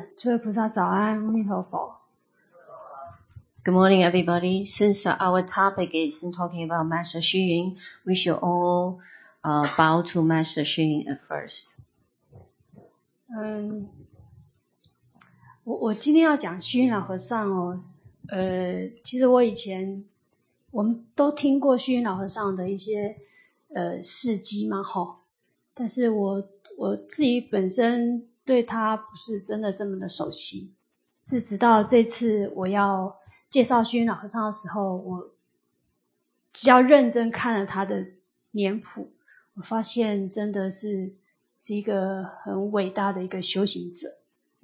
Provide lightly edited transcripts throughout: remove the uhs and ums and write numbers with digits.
诸位菩萨早安，阿弥陀佛。 Good morning, everybody. Since our topic is talking about Master Xu Yun, we should all bow to Master Xu Yun at first. 我今天要讲虚云老和尚哦。其实我们都听过虚云老和尚的一些事迹嘛，但是我自己本身对他不是真的这么的熟悉，是直到这次我要介绍虚云老和尚的时候，我比较认真看了他的年谱，我发现真的是一个很伟大的一个修行者。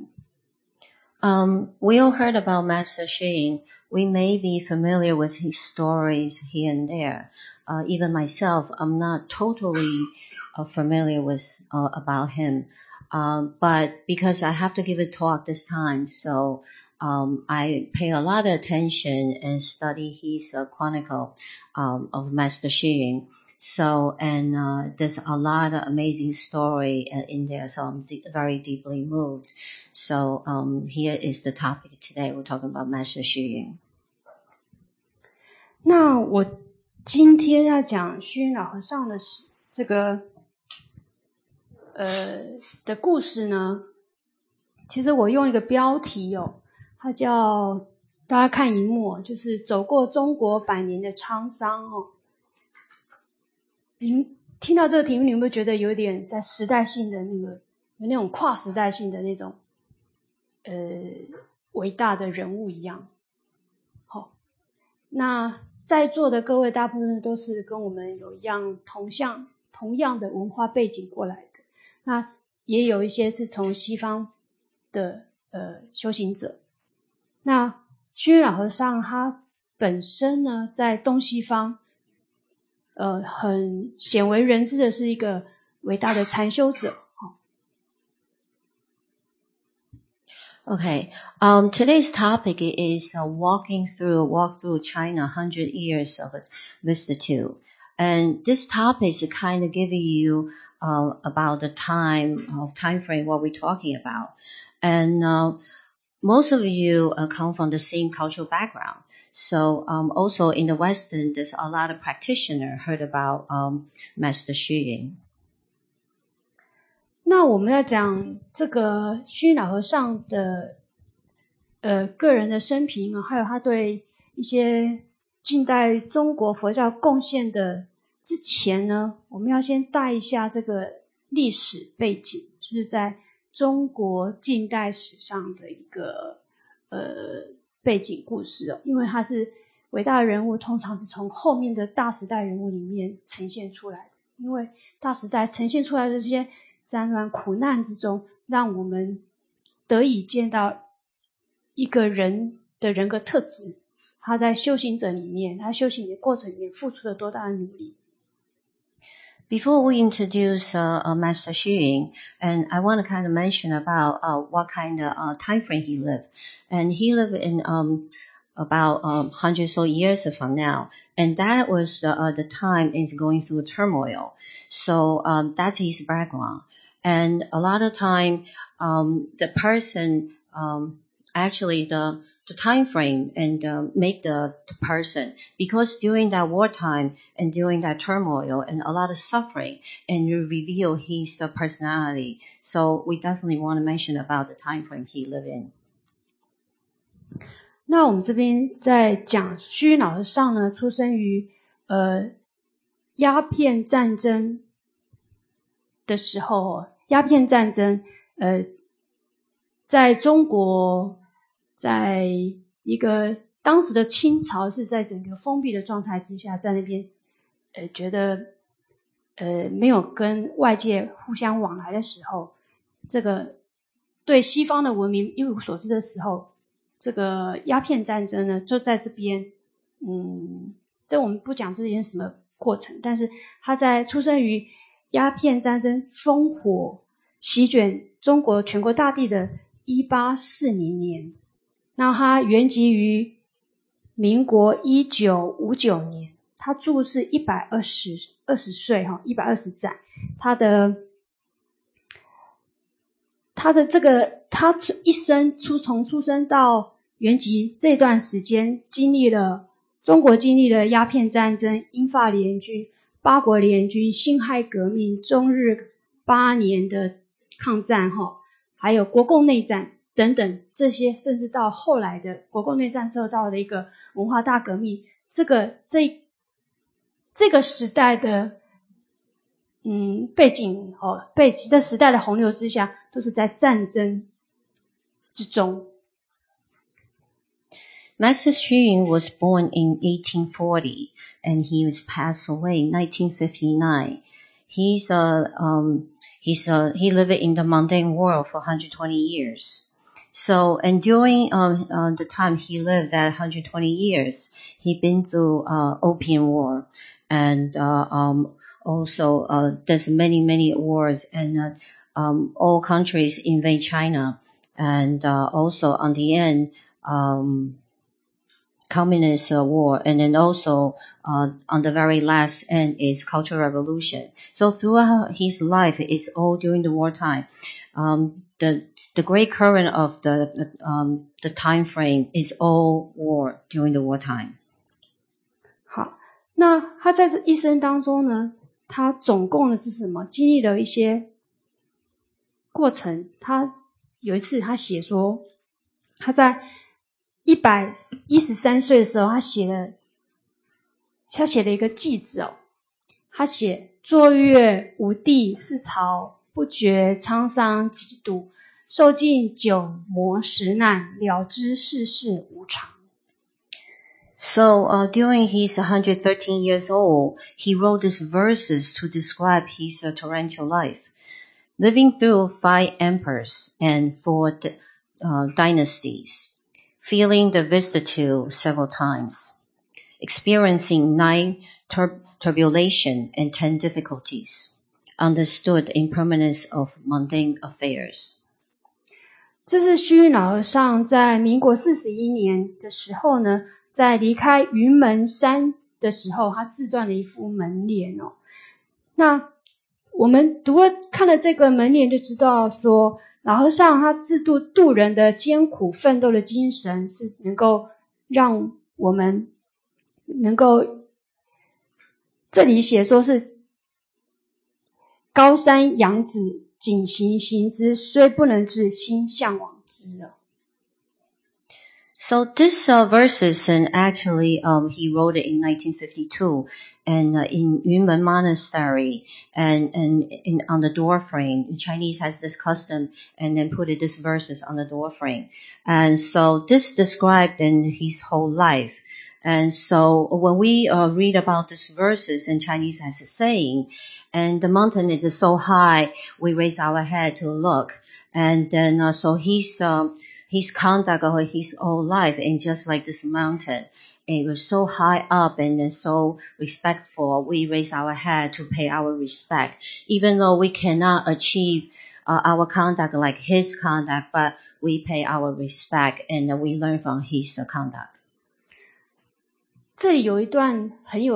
We all heard about Master Xu Yun. We may be familiar with his stories here and there. Even myself, I'm not totally familiar with about him. But because I have to give a talk this time, so I pay a lot of attention and study his chronicle of Master Xu Yun. So, and there's a lot of amazing story in there, so I'm very deeply moved. So, here is the topic today. We're talking about Master Xu Yun. 那我今天要讲虚云老和尚的这个的故事呢，其实我用一个标题哦，它叫大家看荧幕，就是走过中国百年的沧桑哦。你听到这个题目，你有没有觉得有点在时代性的有那种跨时代性的那种伟大的人物一样？好，那在座的各位大部分都是跟我们有同样的文化背景过来的，那也有一些是从西方的修行者。那虚云老和尚他本身呢，在东西方很鲜为人知的是一个伟大的禅修者。 Okay, today's topic is walk through China, 100 years of vicissitude. And this topic is kind of giving you about the time frame what we're talking about. And most of you come from the same cultural background. So also in the Western, there's a lot of practitioners heard about Master Xu Yun. 那我们在讲这个虚云老和尚的个人的生平，还有他对一些近代中国佛教贡献的之前呢，我们要先带一下这个历史背景，就是在中国近代史上的一个背景故事哦。因为他是伟大的人物，通常是从后面的大时代人物里面呈现出来的，因为大时代呈现出来的这些战乱苦难之中，让我们得以见到一个人的人格特质，他在修行者里面，他修行的过程里面付出了多大的努力。 Before we introduce Master Xu Yun, and I want to kind of mention about what kind of time frame he lived. And he lived in about hundreds of years from now, and that was the time is going through turmoil. So that's his background. And a lot of time, the person actually the time frame and make the person, because during that wartime and during that turmoil and a lot of suffering, and you reveal his personality. So we definitely want to mention about the time frame he lived in. 那我们这边在讲虚云老和尚呢，出生于鸦片战争的时候，鸦片战争在中国，在一个当时的清朝是在整个封闭的状态之下，在那边觉得没有跟外界互相往来的时候，这个对西方的文明一无所知的时候，这个鸦片战争呢就在这边，这我们不讲这件什么过程，但是他在出生于鸦片战争烽火席卷中国全国大地的1840年，那他原籍于民国1959年，他住是120岁，120载，他的他一生从出生到圆寂这段时间，中国经历了鸦片战争、英法联军、八国联军、辛亥革命、中日8年的抗战还有国共内战等等这些，甚至到后来的国共内战之后到了一个文化大革命，这个时代的背景在时代的洪流之下，都是在战争之中。 Master Xu Ying was born in 1840 and he was passed away in 1959. He lived in the mundane world for 120 years. So, and during the time he lived that 120 years, he'd been through Opium War, and also there's many wars, and all countries invade China, and also on the end Communist war, and then also on the very last end is Cultural Revolution. So throughout his life, it's all during the wartime. The great current of the time frame is all war during the wartime. 好，那他在这一生当中呢，他总共的是什么？经历了一些过程。他有一次他写说，他在113岁的时候，他写了一个偈子他写坐月五帝四朝，不觉沧桑几度，受尽九磨十难，了知世事无常。 So during his 113 years old, he wrote these verses to describe his torrential life, living through 5 emperors and 4 dynasties, feeling the vicissitude several times, experiencing 9 tribulation and 10 difficulties, understood the impermanence of mundane affairs. 这是虚云老和尚在民国41年的时候呢，在离开云门山的时候，他自传的一幅门联那我们看了这个门联就知道说，老和尚他自度人的艰苦奋斗的精神，是能够让我们能够，这里写说是高山仰止，景行行之，虽不能至，心向往之。 So this verses, and actually he wrote it in 1952, and in Yunmen Monastery, and on the door frame. The Chinese has this custom, and then put these verses on the door frame. And so this described in his whole life. And so when we read about these verses, in Chinese has a saying, and the mountain is so high, we raise our head to look. And then so his conduct of his whole life, and just like this mountain, it was so high up and so respectful. We raise our head to pay our respect, even though we cannot achieve our conduct like his conduct, but we pay our respect and we learn from his conduct. 这里有一段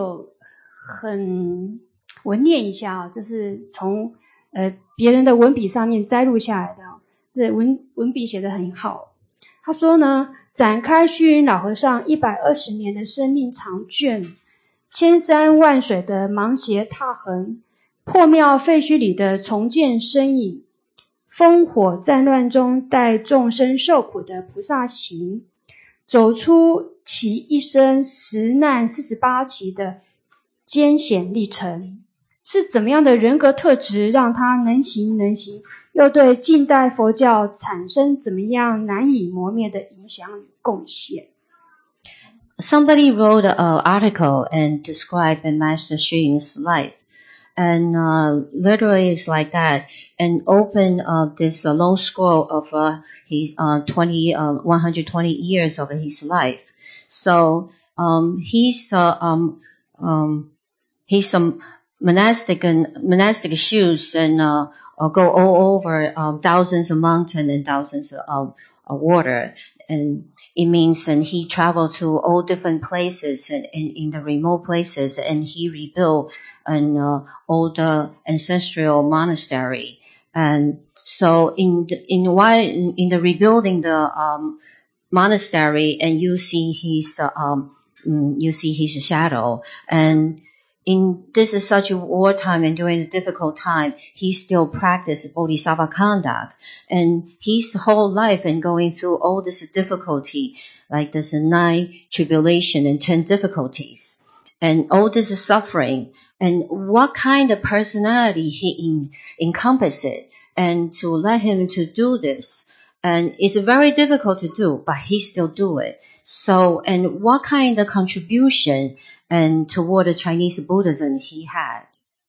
我念一下这是从别人的文笔上面摘录下来的这文笔写得很好。他说呢，展开虚云老和尚120年的生命长卷，千山万水的芒鞋踏痕，破庙废墟里的重建身影，烽火战乱中带众生受苦的菩萨行，走出其一生10难48期的艰险历程，是怎么样的人格特质让他能行，又对近代佛教产生怎么样难以磨灭的影响与贡献。 Somebody wrote an article and described Master Xu Ying's life, and literally it's like that, and open this long scroll of his 120 years of his life. So he's monastic shoes and go all over thousands of mountains and thousands of water, and it means and he traveled to all different places and in the remote places, and he rebuilt an old ancestral monastery, and So in the rebuilding the monastery, and you see his shadow, and this is such a wartime, and during a difficult time, he still practiced bodhisattva conduct, and his whole life and going through all this difficulty, like this 9 tribulation and 10 difficulties, and all this suffering, and what kind of personality he encompasses, and to let him to do this, and it's very difficult to do, but he still do it. So, and what kind of contribution and toward the Chinese Buddhism he had.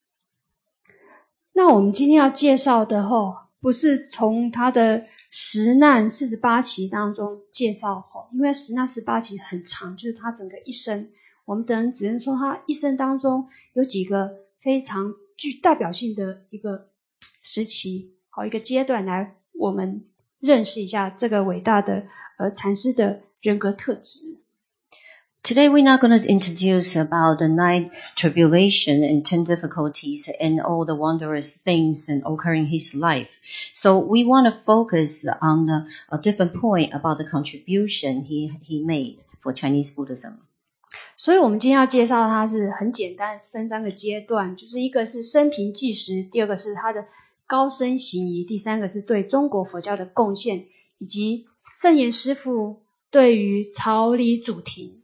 那我们今天要介绍的不是从他的十难48期当中介绍因为十难48期很长，就是他整个一生，我们只能说他一生当中有几个非常具代表性的一个时期，一个阶段来我们认识一下这个伟大的禅师的人格特质。 Today we're not going to introduce about the 9 tribulation and 10 difficulties and all the wondrous things and occurring in his life. So we want to focus on a different point about the contribution he made for Chinese Buddhism. 所以我们今天要介绍它是很简单，分3个阶段，就是一个是生平纪实，第二个是他的高僧行仪，第3个是对中国佛教的贡献，以及圣严师父对于朝理主题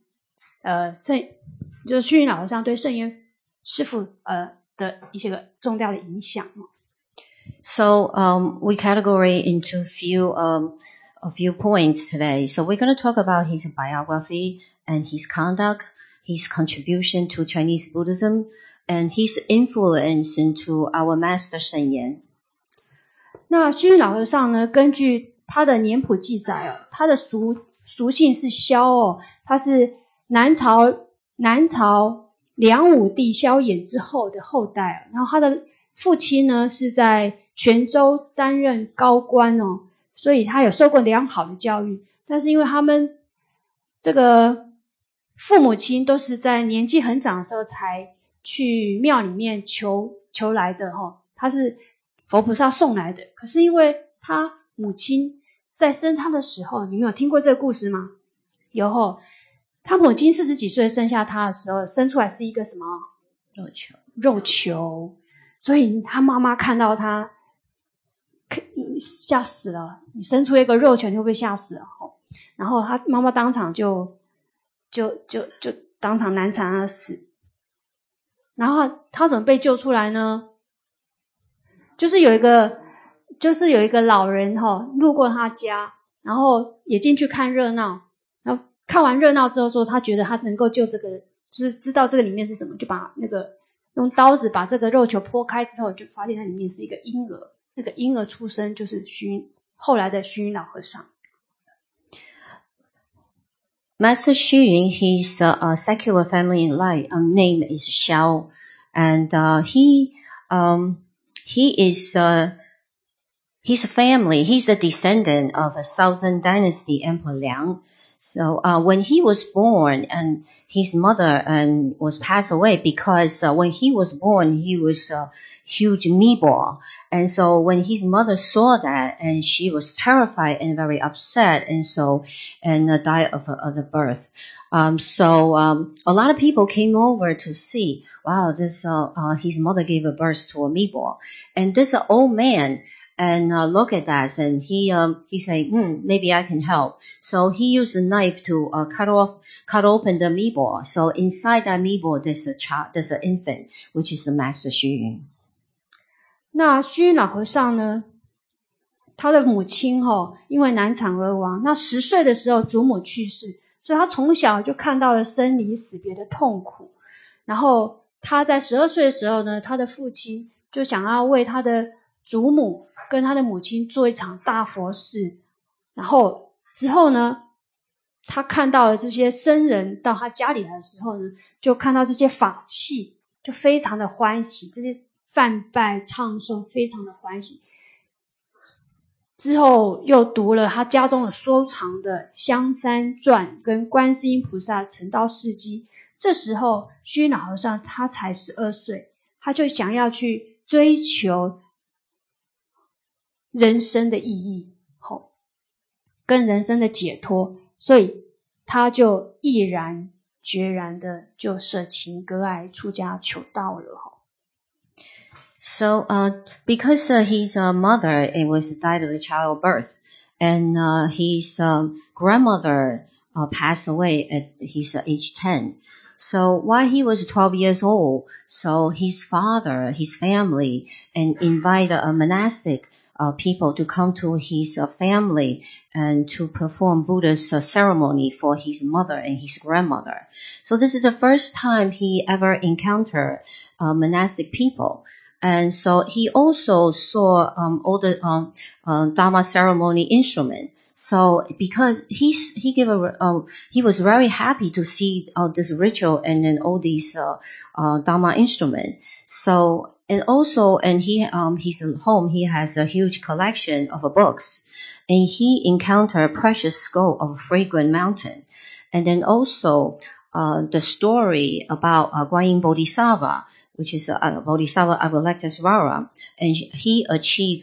就是虚云老和尚对圣严师父的一些个重要的影响。 So we categorize into a few points today. So we're going to talk about his biography and his conduct, his contribution to Chinese Buddhism, and his influence into our master Shen Yan. 那虚云老和尚呢，根据他的年谱记载他的俗姓是萧他是南朝梁武帝萧衍之后的后代，然后他的父亲呢是在泉州担任高官所以他有受过良好的教育，但是因为他们这个父母亲都是在年纪很长的时候才去庙里面求来的他是佛菩萨送来的，可是因为他母亲在生他的时候，你们有听过这个故事吗？有他母亲40几岁生下他的时候，生出来是一个什么？肉球。所以他妈妈看到他吓死了，你生出一个肉球你会不会吓死了？然后他妈妈当场就当场难产而死。然后他怎么被救出来呢？就是有一个老人路过他家，然后也进去看热闹，然后看完热闹之后说他觉得他能够救这个，就是知道这个里面是什么，就把那个用刀子把这个肉球剖开之后，就发现它里面是一个婴儿，那个婴儿出生就是后来的虚云老和尚。 Master Xu Yun, his secular family name is Xiao, and his family, he's a descendant of a Southern Dynasty Emperor Liang. So when he was born, and his mother was passed away because when he was born, he was a huge meatball. And so when his mother saw that, and she was terrified and very upset, and died of the birth. So a lot of people came over to see, wow, this his mother gave a birth to a meatball, and this old man. And look at that, and he said, maybe I can help. So he used a knife to cut open the meatball. So inside that meatball, there's an infant, which is the Master Xu Yun. 那虚云老和尚呢，他的母亲因为难产而亡。那10岁的时候祖母去世，所以他从小就看到了生离死别的痛苦。然后他在12岁的时候呢，他的父亲就想要为他的祖母跟他的母亲做一场大佛事，然后之后呢，他看到了这些僧人到他家里来的时候呢，就看到这些法器，就非常的欢喜，这些梵拜唱诵非常的欢喜。之后又读了他家中的收藏的《香山传》跟观世音菩萨成道事迹。这时候虚云老和尚他才12岁，他就想要去追求人生的意义，跟人生的解脱，所以他就毅然决然的就舍情割爱出家求道了。 So, because his mother died of childbirth, and his grandmother passed away at his age 10. So while he was 12 years old, so his father, his family, and invited a monastic people to come to his family and to perform Buddha's ceremony for his mother and his grandmother. So this is the first time he ever encountered monastic people. And so he also saw all the Dharma ceremony instrument. So because he was very happy to see this ritual and then all these Dharma instrument. So and also his home he has a huge collection of books, and he encountered precious skull of fragrant mountain, and then also the story about Guanyin Bodhisattva, which is Bodhisattva Avalokitesvara, and he achieved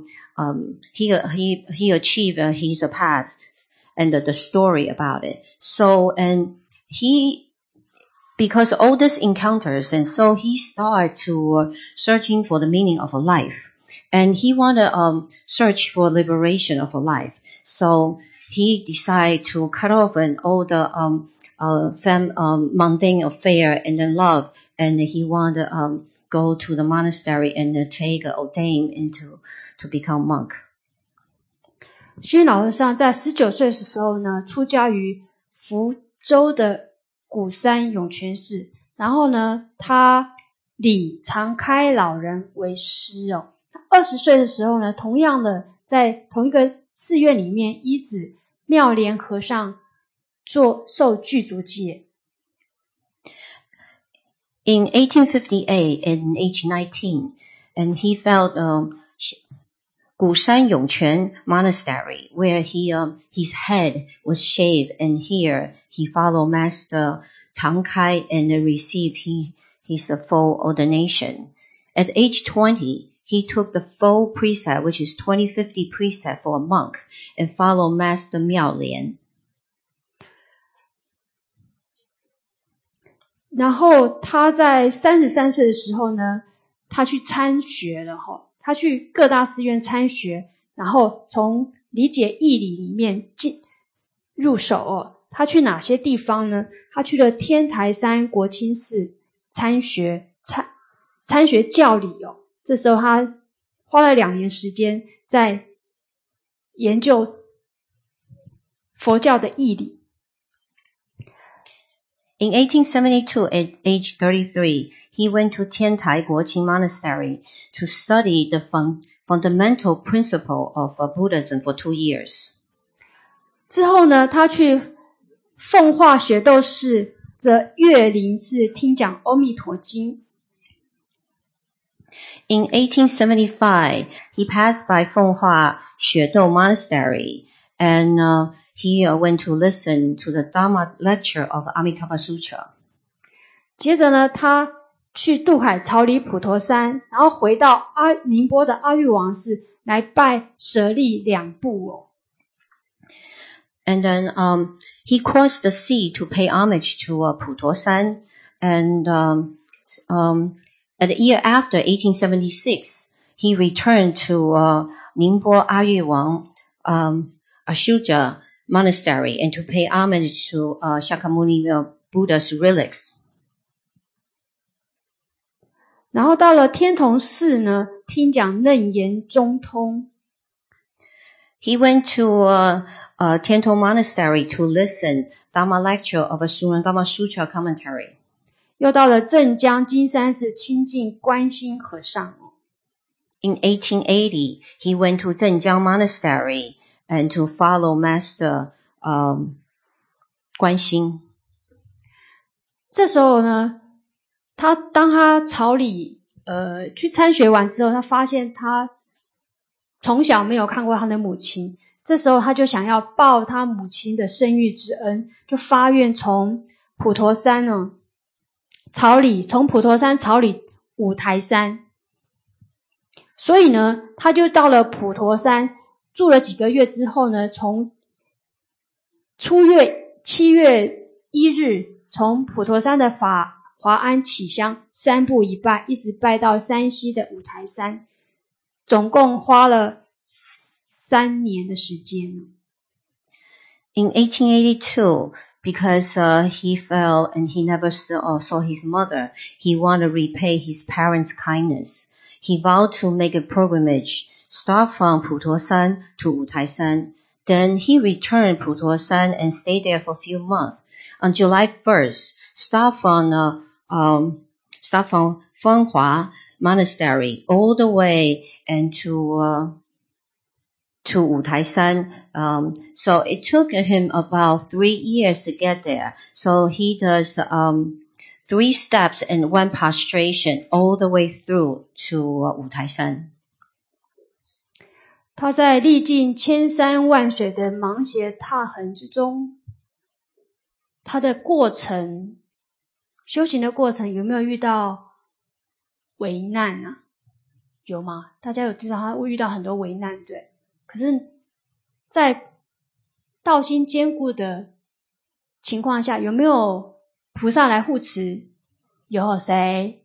he achieved his path, and the story about it. So and because all these encounters, and so he started to searching for the meaning of a life, and he wanted search for liberation of a life. So he decided to cut off all the mundane affair and then love, and he wanted to go to the monastery and take ordain to become monk. 虚老和尚在19岁的时候呢，出家于福州的鼓山涌泉寺，然后呢，他礼常开老人为师哦。20岁的时候呢，同样的在同一个寺院里面依止妙莲和尚受具足戒。 In 1858, at age 19, and he felt Gushan Yongquan Monastery, where his head was shaved, and here he followed Master Chang Kai and received his full ordination. At age 20, he took the full precept, which is 2050 precept for a monk, and followed Master Miao Lian. 然后他在33岁的时候呢，他去参学了他去各大寺院参学，然后从理解义理里面入手他去哪些地方呢？他去了天台山国清寺参学教理这时候他花了2年时间在研究佛教的义理。 In 1872, at age 33, he went to Tiantai Guoqing Monastery to study the fundamental principle of Buddhism for 2 years. 之后呢，他去奉化雪窦寺的岳林寺听讲阿弥陀经。 In 1875, he passed by Fenghua Xuedou Monastery, and he went to listen to the Dharma lecture of Amitabha Sutra. 接着呢，他去渡海草里普陀山，然后回到宁波的阿育王寺来拜舍利两部 And then he crossed the sea to pay homage to Putosan, and at the year after 1876, he returned to Ningbo Ayuwang Ashuja Monastery and to pay homage to Shakyamuni Buddha's relics. 然后到了天童寺呢，听讲楞严中通。 He went to Tiantong Monastery to listen Dharma lecture of a Surangama Sutra commentary. 又到了镇江金山寺亲近观心和尚。 In 1880, he went to Zhenjiang Monastery and to follow Master Guanxin. 这时候呢，当他草里去参学完之后，他发现他从小没有看过他的母亲。这时候他就想要报他母亲的生育之恩，就发愿从普陀山从普陀山草里五台山所以呢，他就到了普陀山住了几个月之后呢，从7月1日从普陀山的华安起香3步一拜，一直拜到山西的五台山，总共花了3年的时间。 In 1882, because he fell and he never saw his mother, he wanted to repay his parents' kindness. He vowed to make a pilgrimage, start from Putuosan to Wutaisan. Then he returned Putuosan and stayed there for a few months. On July 1st, start from Fenghua Monastery all the way and to Wutaisan. So it took him about 3 years to get there. So he does 3 steps and 1 prostration all the way through to Wutaisan. 他在历尽千山万水的芒鞋踏痕之中，他的过程，修行的过程有没有遇到危难啊？有吗？大家有知道他会遇到很多危难，对？可是在道心坚固的情况下，有没有菩萨来护持？有谁？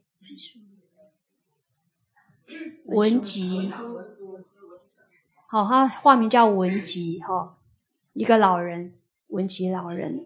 文吉。好，他化名叫文吉，一个老人，文吉老人。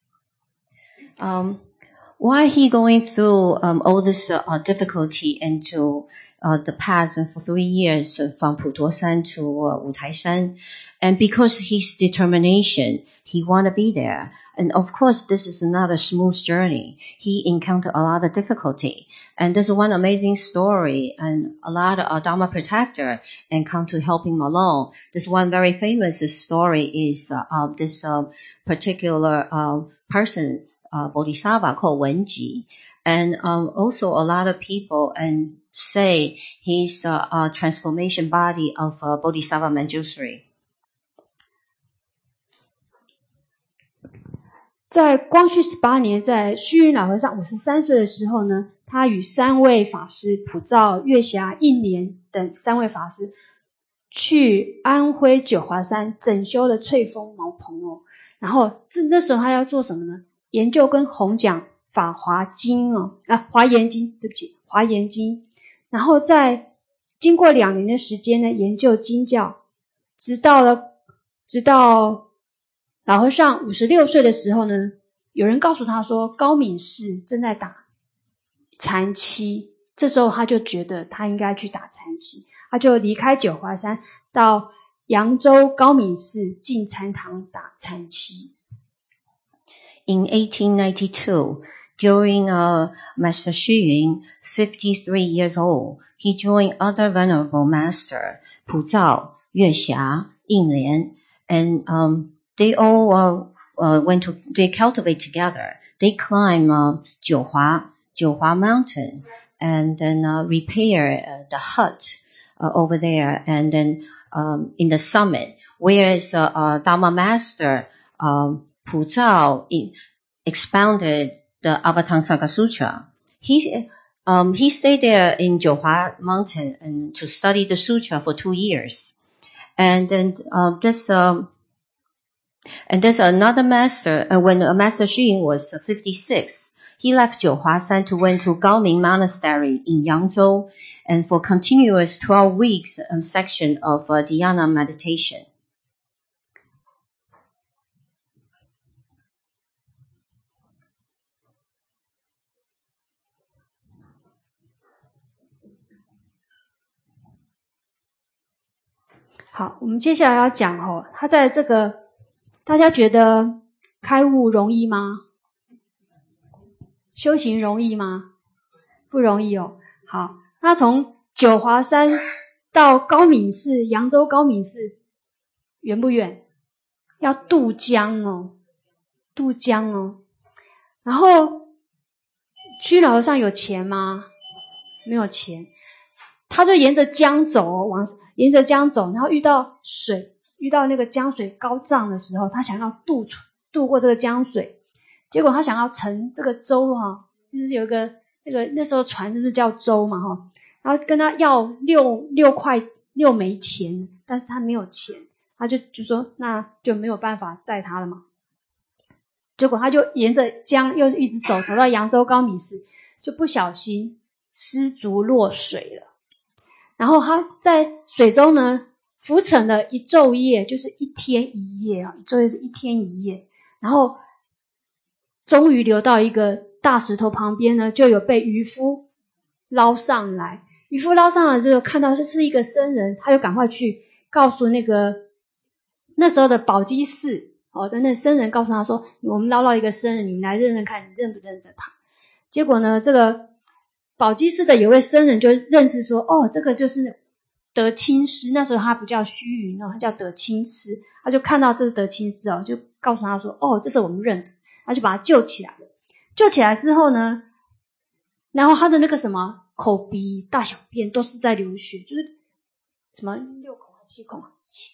Why he going through all this difficulty and to the past and for 3 years from Putuosan to Wutaisan, and because his determination, he want to be there. And of course, this is not a smooth journey. He encountered a lot of difficulty. And there's one amazing story, and a lot of Dharma protector and come to help him along. This one very famous story is this particular person, Bodhisattva called Wenji. And also a lot of people and say he's a transformation body of Bodhisattva Manjushri. 在光绪18年，在虚云老和尚53岁的时候呢，他与3位法师普照、月霞、应莲等3位法师去安徽九华山整修的翠峰茅棚哦。然后那时候他要做什么呢？研究跟弘讲法华经华严经，对不起，华严经。然后在经过2年的时间呢，研究经教，直到老和尚56岁的时候呢，有人告诉他说高敏寺正在打禅期，这时候他就觉得他应该去打禅期，他就离开九华山到扬州高敏寺进禅堂打禅期。 In 1892, during Master Xu Yun, 53 years old, he joined other venerable master, Pu Zhao, Yue Xia, Ying Lian, and they all they cultivate together. They climb Jiuhua Mountain and then repair the hut over there, and then in the summit, whereas Dharma Master Pu Zhao expounded the Avatamsaka Sutra. He stayed there in Jiuhua Mountain and to study the sutra for 2 years. And then there's another master, when Master Xu Yun was 56, he left Jiuhuasan to went to Gaoming Monastery in Yangzhou, and for continuous 12 weeks a section of dhyana meditation. 好，我们接下来要讲他在这个，大家觉得开悟容易吗？修行容易吗？不容易哦。好，他从九华山到高敏寺，扬州高敏寺远不远？要渡江哦，渡江哦。然后虚老和尚有钱吗？没有钱，他就沿着江走，沿着江走，然后遇到水，遇到那个江水高涨的时候，他想要渡过这个江水，结果他想要乘这个舟就是有一个那时候船就是叫舟嘛然后跟他要6枚钱，但是他没有钱，他就说那就没有办法载他了嘛。结果他就沿着江又一直走到扬州高沔石，就不小心失足落水了。然后他在水中呢浮沉了一昼夜，就是1天1夜啊，一昼夜是1天1夜。然后终于流到一个大石头旁边呢，就有被渔夫捞上来。渔夫捞上来之后看到这是一个僧人，他就赶快去告诉那时候的宝鸡寺的那僧人，告诉他说我们捞到一个僧人，你们来认认看，你认不认得他。结果呢这个宝鸡寺的有位僧人就认识说这个就是德清师，那时候他不叫虚云他叫德清师。他就看到这是德清师就告诉他说这是我们认的，他就把他救起来了。救起来之后呢，然后他的那个什么口鼻大小便都是在流血，就是什么6孔还是7孔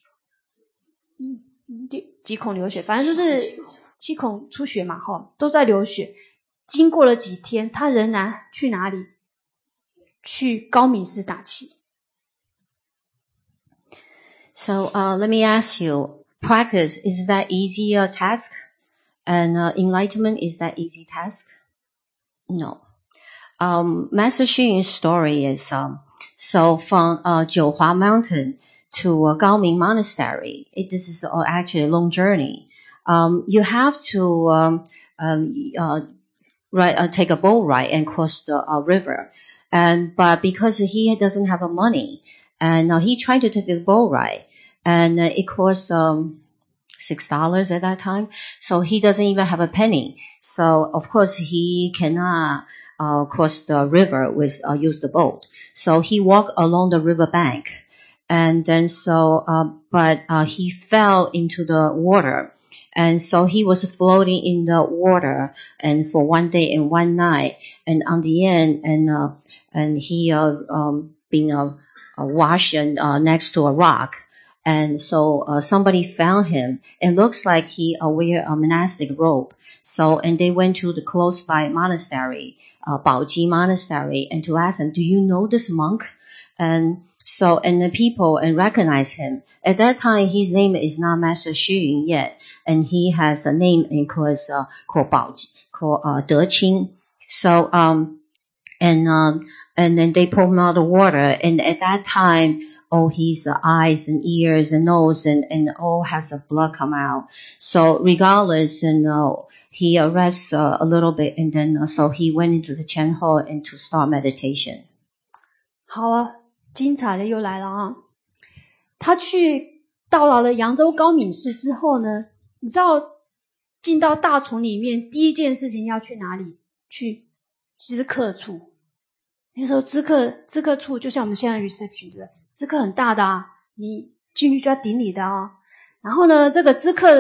几孔流血，反正就是7孔出血嘛都在流血。经过了几天，他仍然去哪里？去高沔石打气。 So let me ask you, practice, is that easy task? And enlightenment, is that easy task? No. Master Xu Yun's story is so from Jiuhua Mountain to Gaoming Monastery. This is actually a long journey. You have to take a boat ride and cross the river. But because he doesn't have money, and he tried to take the boat ride, and it cost $6 at that time. So he doesn't even have a penny. So of course he cannot cross the river with use the boat. So he walked along the river bank, and then but he fell into the water. And so he was floating in the water and for 1 day and 1 night. And on the end, and he been washed next to a rock. And so somebody found him. It looks like he wear a monastic robe. So and they went to the close by monastery, Baoji Monastery, and to ask him, do you know this monk? And the people recognize him. At that time, his name is not Master Xu Yun yet, and he has a name called Baoji, called De Qing. So and then they pulled him out of the water, and at that time, all his eyes and ears and nose and all has of blood come out. So regardless, and he rests a little bit, and then so he went into the Chen hall and to start meditation. 好啊，精彩的又来了啊！他到了扬州高沔石之后呢，你知道进到大丛里面第一件事情要去哪里？去知客处。那时候知客处就像我们现在 reception 对不对？知客很大的啊，你进去就要顶礼的啊。然后呢，这个知客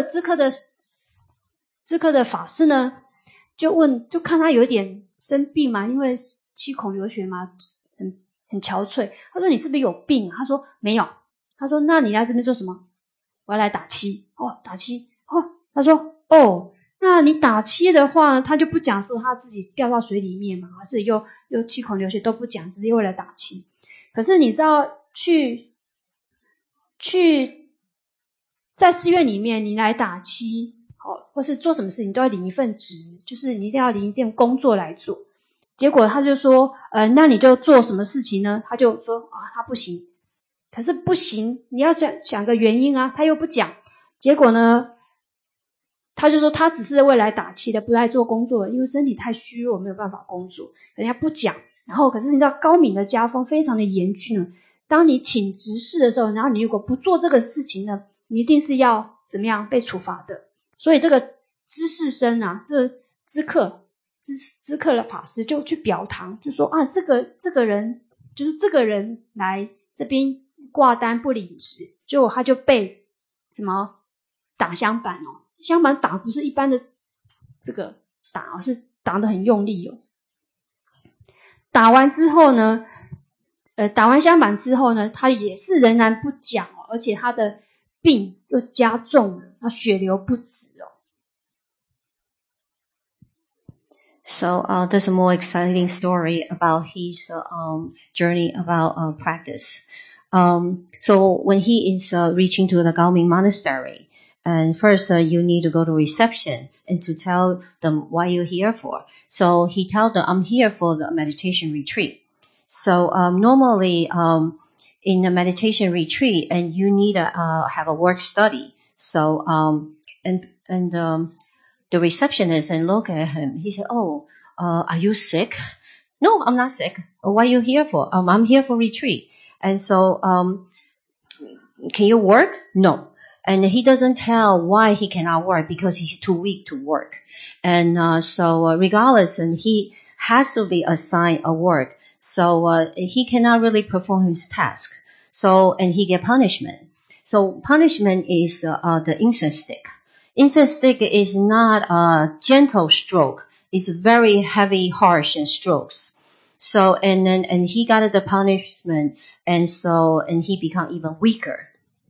的法师呢，就看他有点生病嘛，因为7孔流血嘛，很憔悴。他说你是不是有病？他说没有。他说那你来这边做什么？我要来打七。打七。他说那你打七的话，他就不讲说他自己掉到水里面嘛，自己又7孔流血都不讲，直接为了打七。可是你知道去在寺院里面你来打七或是做什么事情都要领一份职，就是你一定要领一件工作来做。结果他就说那你就做什么事情呢？他就说他不行。可是不行，你要想个原因啊，他又不讲。结果呢他就说他只是为来打气的，不来做工作，因为身体太虚弱没有办法工作，人家不讲。然后可是你知道高沔的家风非常的严峻，当你请执事的时候，然后你如果不做这个事情呢，你一定是要怎么样被处罚的。所以这个知事生啊，这知客的法师就去表堂，就说这个人就是这个人来这边挂单不领职，结果他就被什么打香板香板打不是一般的这个打，是打得很用力打完之后呢打完香板之后呢，他也是仍然不讲而且他的病又加重了，他血流不止 So there's a more exciting story about his journey about practice. So when he is reaching to the Gaoming Monastery, and first you need to go to reception and to tell them what you're here for. So he told them, I'm here for the meditation retreat. So normally in a meditation retreat, and you need to have a work study. So the receptionist and look at him. He said, "Oh, are you sick?" "No, I'm not sick." "What are you here for?" "I'm here for retreat." And so, can you work? "No." And he doesn't tell why he cannot work, because he's too weak to work. And so regardless, and he has to be assigned a work. So he cannot really perform his task. So, and he get punishment. So punishment is the incense stick. Incense stick is not a gentle stroke. It's very heavy, harsh and strokes. So, and he got the punishment, and he become even weaker.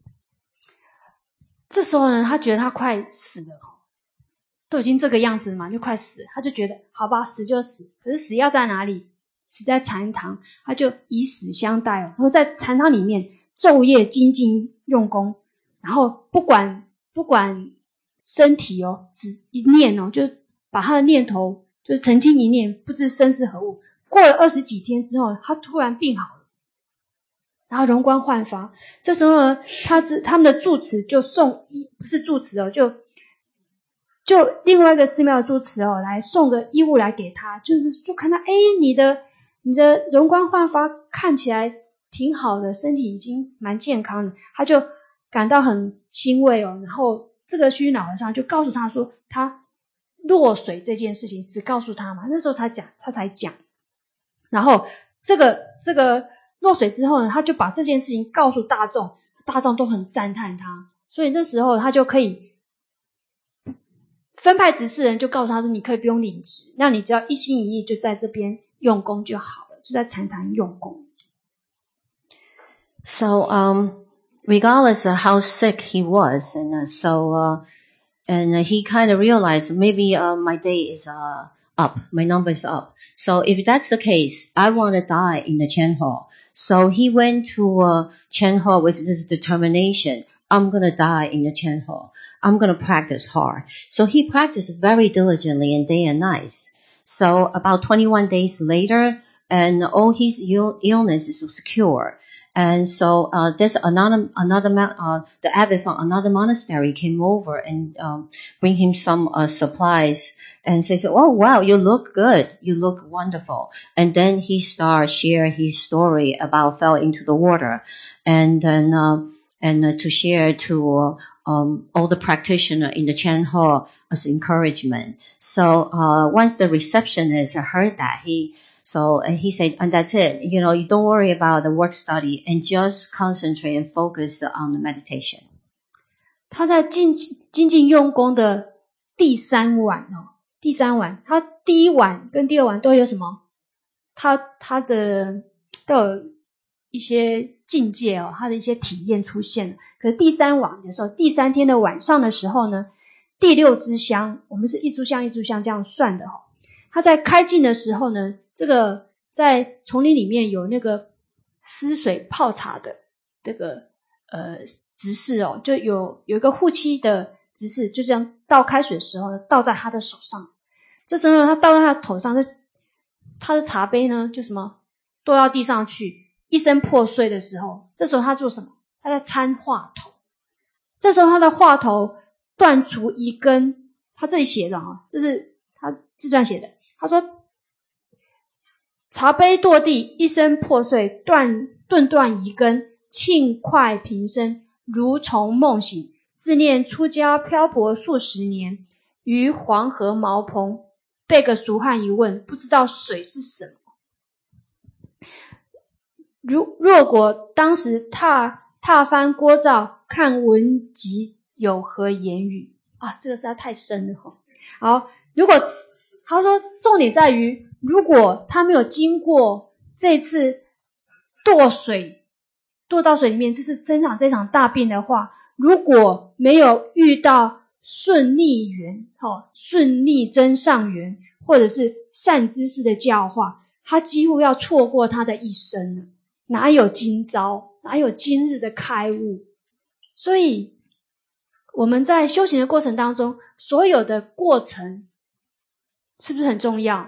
这时候呢，他觉得他快死了，都已经这个样子了嘛，就快死了。他就觉得好吧，死就死，可是死要在哪里？死在禅堂，他就以死相待然后在禅堂里面昼夜精进用功，然后不管身体只一念就把他的念头就是澄清一念，不知生是何物。过了20几天之后，他突然病好了，然后容光焕发。这时候呢，他们的住持就不是住持就另外一个寺庙的住持来送个衣物来给他，就看到你的容光焕发，看起来挺好的，身体已经蛮健康的，他就感到很欣慰然后这个虚老和尚就告诉他说，他落水这件事情只告诉他嘛，那时候他才讲，然后这个落水之后呢，他就把这件事情告诉大众，大众都很赞叹他，所以那时候他就可以分派执事人就告诉他说，你可以不用领职，那你只要一心一意就在这边用功就好了，就在禅堂用功。 So regardless of how sick he was, and he kind of realized maybe my day is up, my number is up. So if that's the case, I want to die in the Chen Hall. So he went to Chen Hall with this determination. I'm going to die in the Chen Hall. I'm going to practice hard. So he practiced very diligently and day and night. So about 21 days later, and all his illness was cured. And so there's the abbot from another monastery came over and bring him some supplies and say, "Oh wow, you look good, you look wonderful." And then he started share his story about fell into the water, and then to share to all the practitioner in the Chen Hall as encouragement. So once the receptionist heard that, he said, and that's it. You don't worry about the work study and just concentrate and focus on the meditation. 他在精进用功的第三晚，他第一晚跟第二晚都有什么？他的都有一些境界他的一些体验出现了。可是第三晚的时候，第三天的晚上的时候呢，第6支香，我们是一炷香一炷香这样算的他在开镜的时候呢，这个在丛林里面有那个施水泡茶的这个执事就有一个护妻的执事，就这样倒开水的时候呢，倒在他的手上。这时候呢，他倒在他的头上，他的茶杯呢就什么落到地上去，一身破碎的时候，这时候他做什么？他在参话头。这时候他的话头断除一根，他这里写的这是他自传写的，他说茶杯堕地，一身破碎，顿断一根，庆快平生，如从梦醒，自念出家漂泊数十年，于黄河茅棚，被个俗汉一问，不知道水是什么。若果当时踏翻锅灶，看文集有何言语这个实在太深了好，如果他说重点在于，如果他没有经过这次堕到水里面，这是这场大病的话，如果没有遇到顺逆缘顺逆真上缘， 或者是善知识的教化，他几乎要错过他的一生了，哪有今朝，哪有今日的开悟。所以我们在修行的过程当中，所有的过程是不是很重要？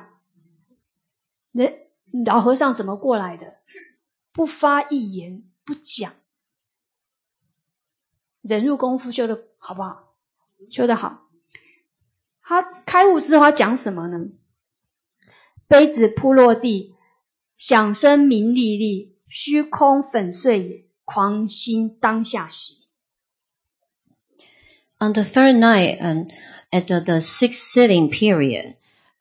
老和尚怎么过来的？不发一言，不讲，忍辱功夫修的好不好？修的好。他开悟之后他讲什么呢？杯子扑落地，响声鸣沥沥，虚空粉碎也，狂心当下息。 On the third night, at the sixth sitting period,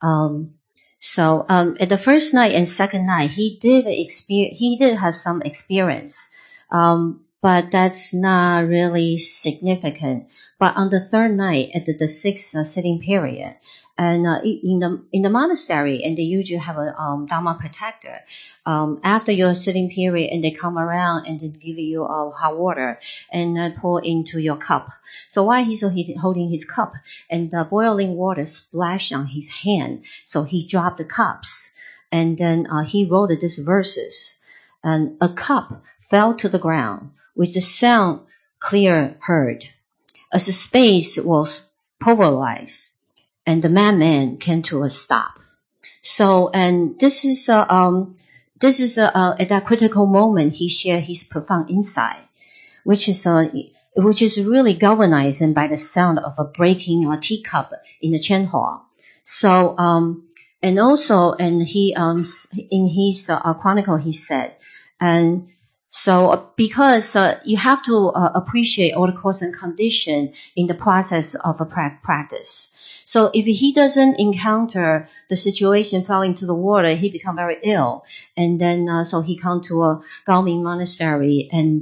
at the first night and second night, he did have some experience, but that's not really significant. But on the third night, at the sixth sitting period, and in the monastery, and they usually have a Dharma protector. After your sitting period, and they come around and they give you hot water and pour into your cup. So while he's holding his cup, and the boiling water splashed on his hand, so he dropped the cups, and then he wrote these verses. And a cup fell to the ground, with the sound clear heard, as the space was pulverized, and the madman came to a stop. So, and this is at that critical moment he shared his profound insight, which is really galvanizing by the sound of a breaking teacup in the Chen hall. So, and also, and he in his chronicle he said, and so because you have to appreciate all the cause and condition in the process of a practice. So if he doesn't encounter the situation, fell into the water, he become very ill, and then so he come to a Gaoming monastery, and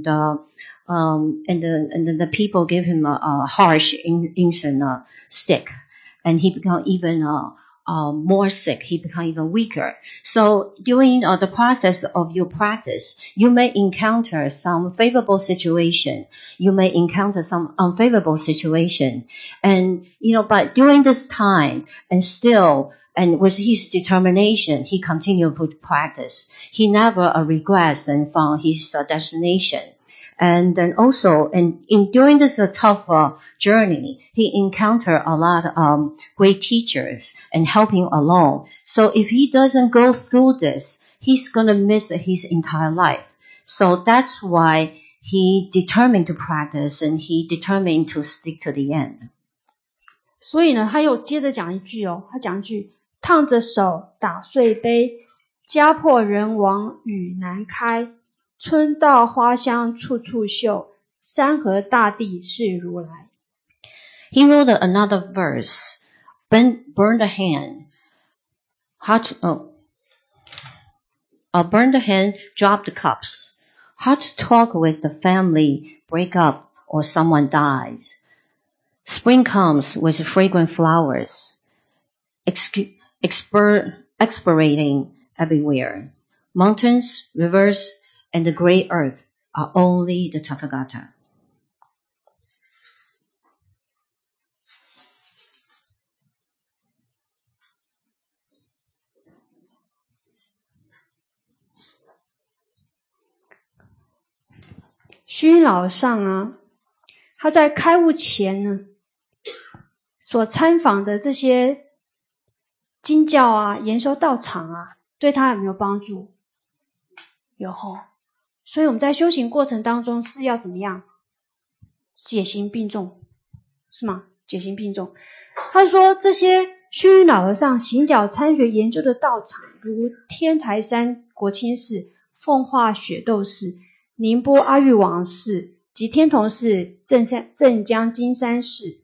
the people give him a harsh incense stick, and he become even more sick. He become even weaker. So during the process of your practice, you may encounter some favorable situation. You may encounter some unfavorable situation. And, but during this time, and still, and with his determination, he continued to practice. He never regrets and found his destination. And then also, during this tough journey, he encountered a lot of great teachers and helping along. So if he doesn't go through this, he's gonna miss his entire life. So that's why he determined to practice, and he determined to stick to the end. 所以呢，他又接着讲一句他讲一句：烫着手，打碎杯，家破人亡雨难开。春到花香处处秀，山河大地是如来。 He wrote another verse. Burn the hand. Burn the hand, drop the cups. Hard to talk with the family, break up, or someone dies. Spring comes with fragrant flowers, expirating everywhere. Mountains, rivers, and the great earth are only the Tathagata. 虚云老和尚他在开悟前呢，所参访的这些经教研修道场对他有没有帮助？有所以我们在修行过程当中是要怎么样？解行并重，是吗？解行并重。他说这些虚云老和尚行脚参学研究的道场，如天台山国清寺、奉化雪窦寺、宁波阿育王寺及天童寺、镇江金山寺、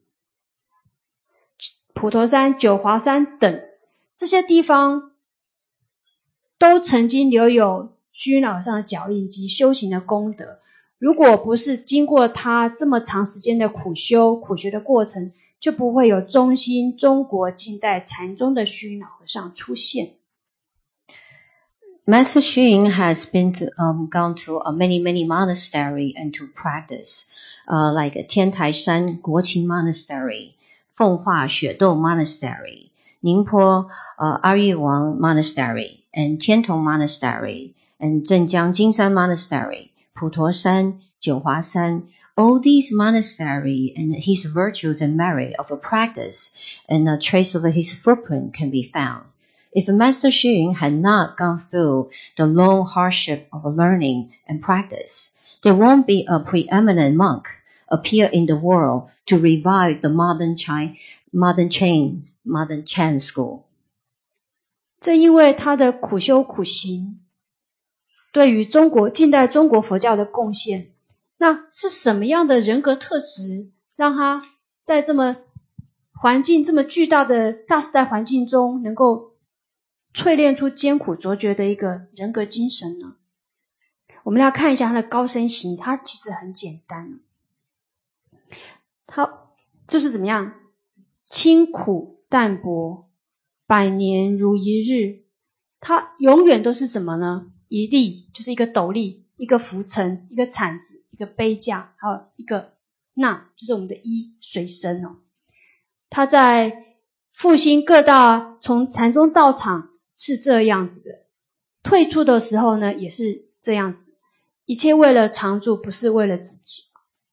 普陀山、九华山等这些地方，都曾经留有虚云老和尚的脚印及修行的功德。如果不是经过他这么长时间的苦修苦学的过程，就不会有中兴中国近代禅宗的虚云老和尚出现。 Master Xu Ying has been gone to many monasteries and to practice, like Tiantai Shan Guoqing Monastery, Fenghua Xuedou Monastery, Ningpo Aryuan Monastery, and Tiantong Monastery, and Zhenjiang Jingshan Monastery, Putuoshan, Jiuhuashan, all these monasteries and his virtues and merit of a practice and a trace of his footprint can be found. If Master Xu Yun had not gone through the long hardship of learning and practice, there won't be a preeminent monk appear in the world to revive the modern Chan school. 正因为他的苦修苦行，对于近代中国佛教的贡献，那是什么样的人格特质，让他在这么巨大的大时代环境中，能够淬炼出艰苦卓绝的一个人格精神呢？我们来看一下他的高僧行，他其实很简单，他就是怎么样，清苦淡泊，百年如一日，他永远都是怎么呢？一粒就是一个斗笠，一个浮尘，一个铲子，一个杯架，还有一个那就是我们的衣随身哦。他在复兴各大从禅宗道场是这样子的，退出的时候呢也是这样子，一切为了常住，不是为了自己。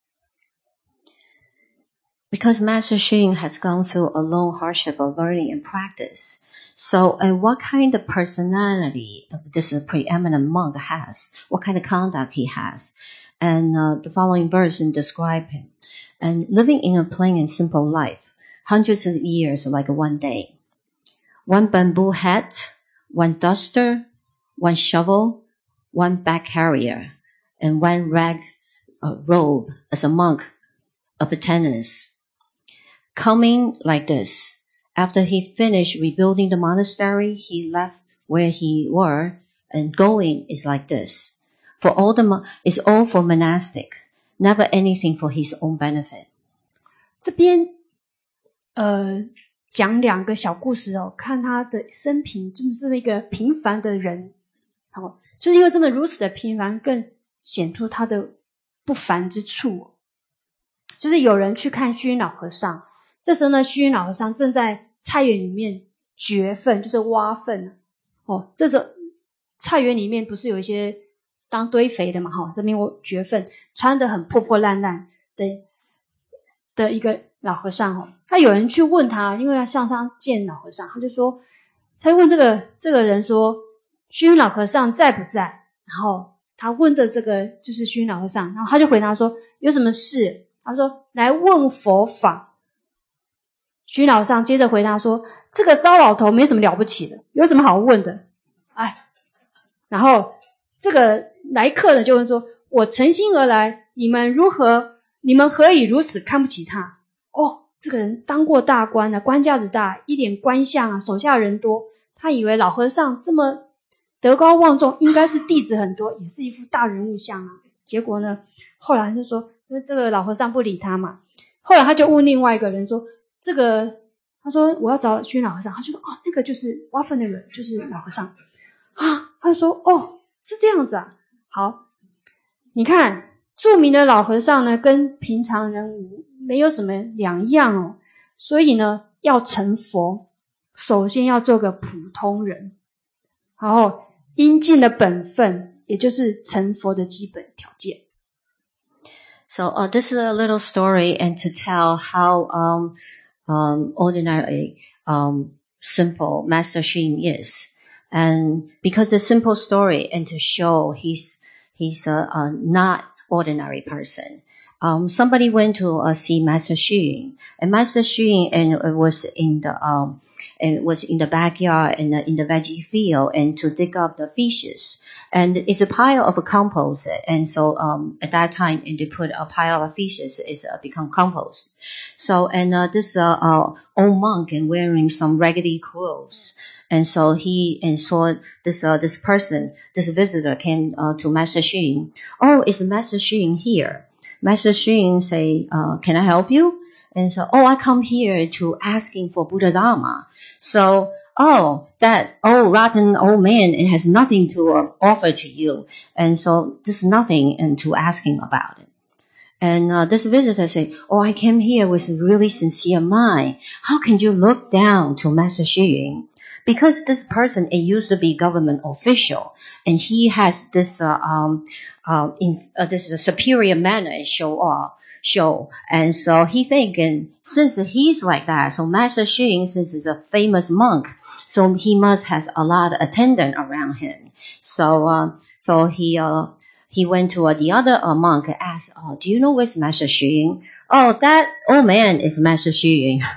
Because Master Xu Yun has gone through a long hardship of learning and practice. So, what kind of personality this preeminent monk has? What kind of conduct he has? And the following verse describe him. And living in a plain and simple life, hundreds of years like one day. One bamboo hat, one duster, one shovel, one bag carrier, and one rag robe as a monk of attendance. Coming like this, after he finished rebuilding the monastery, he left where he were, and going is like this. For all it's all for monastic, never anything for his own benefit. 这边讲两个小故事哦，看他的生平就是一个平凡的人，就是因为这么如此的平凡，更显出他的不凡之处。就是有人去看虚云老和尚，这时候呢，虚云老和尚正在菜园里面掘粪，就是挖粪哦。这种菜园里面不是有一些当堆肥的嘛，这边我掘粪，穿得很破破烂烂的一个老和尚他有人去问他，因为要向上见老和尚，他就问这个人说，虚云老和尚在不在？然后他问的这个就是虚云老和尚，然后他就回答说，有什么事？他说来问佛法。虚云老和尚接着回答说，这个糟老头没什么了不起的，有什么好问的？然后这个来客人就问说，我诚心而来，你们何以如此看不起他？这个人当过大官啊，官架子大，一点官相啊，手下人多，他以为老和尚这么德高望重，应该是弟子很多，也是一副大人物相啊。结果呢，后来就说，因为这个老和尚不理他嘛，后来他就问另外一个人说，他说我要找虚云老和尚，他就说那个就是挖粪的人，就是老和尚啊。他就说是这样子啊。好，你看著名的老和尚呢，跟平常人没有什么两样所以呢，要成佛，首先要做个普通人，然后应尽了本分，也就是成佛的基本条件。 So this is a little story, and to tell how ordinary, simple Master Xu Yun is, and because a simple story, and to show he's a not ordinary person. Somebody went to see Master Xu Yun, and Master Xu Yun was in the backyard and in the veggie field, and to dig up the fishes. And it's a pile of compost, and so at that time, and they put a pile of fishes is become compost. So this old monk and wearing some raggedy clothes. And so saw this person, this visitor came to Master Xu Yun. Oh, is Master Xu Yun here? Master Xu Yun say, can I help you? And so, I come here to asking for Buddha Dharma. So, that old rotten old man, it has nothing to offer to you. And so there's nothing to asking about it. And this visitor said, "Oh, I came here with a really sincere mind. How can you look down to Master Xu Yun? Because this person, it used to be government official, and he has this this superior manner and show. And so he thinking, since he's like that, so Master Xu Yun, since he's a famous monk, so he must have a lot of attendant around him. So he went to the other monk and asked, do you know where's Master Xu Yun? Oh, that old man is Master Xu Yun.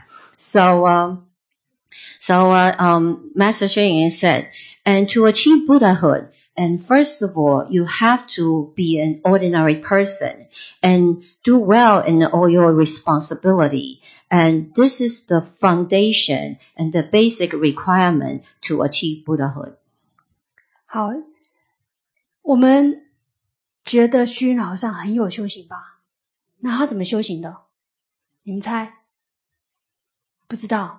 So Master Xu Yun said, and to achieve Buddhahood, and first of all, you have to be an ordinary person and do well in all your responsibility. And this is the foundation and the basic requirement to achieve Buddhahood. 好，我们觉得虚云老和尚很有修行吧？那他怎么修行的？你们猜？不知道。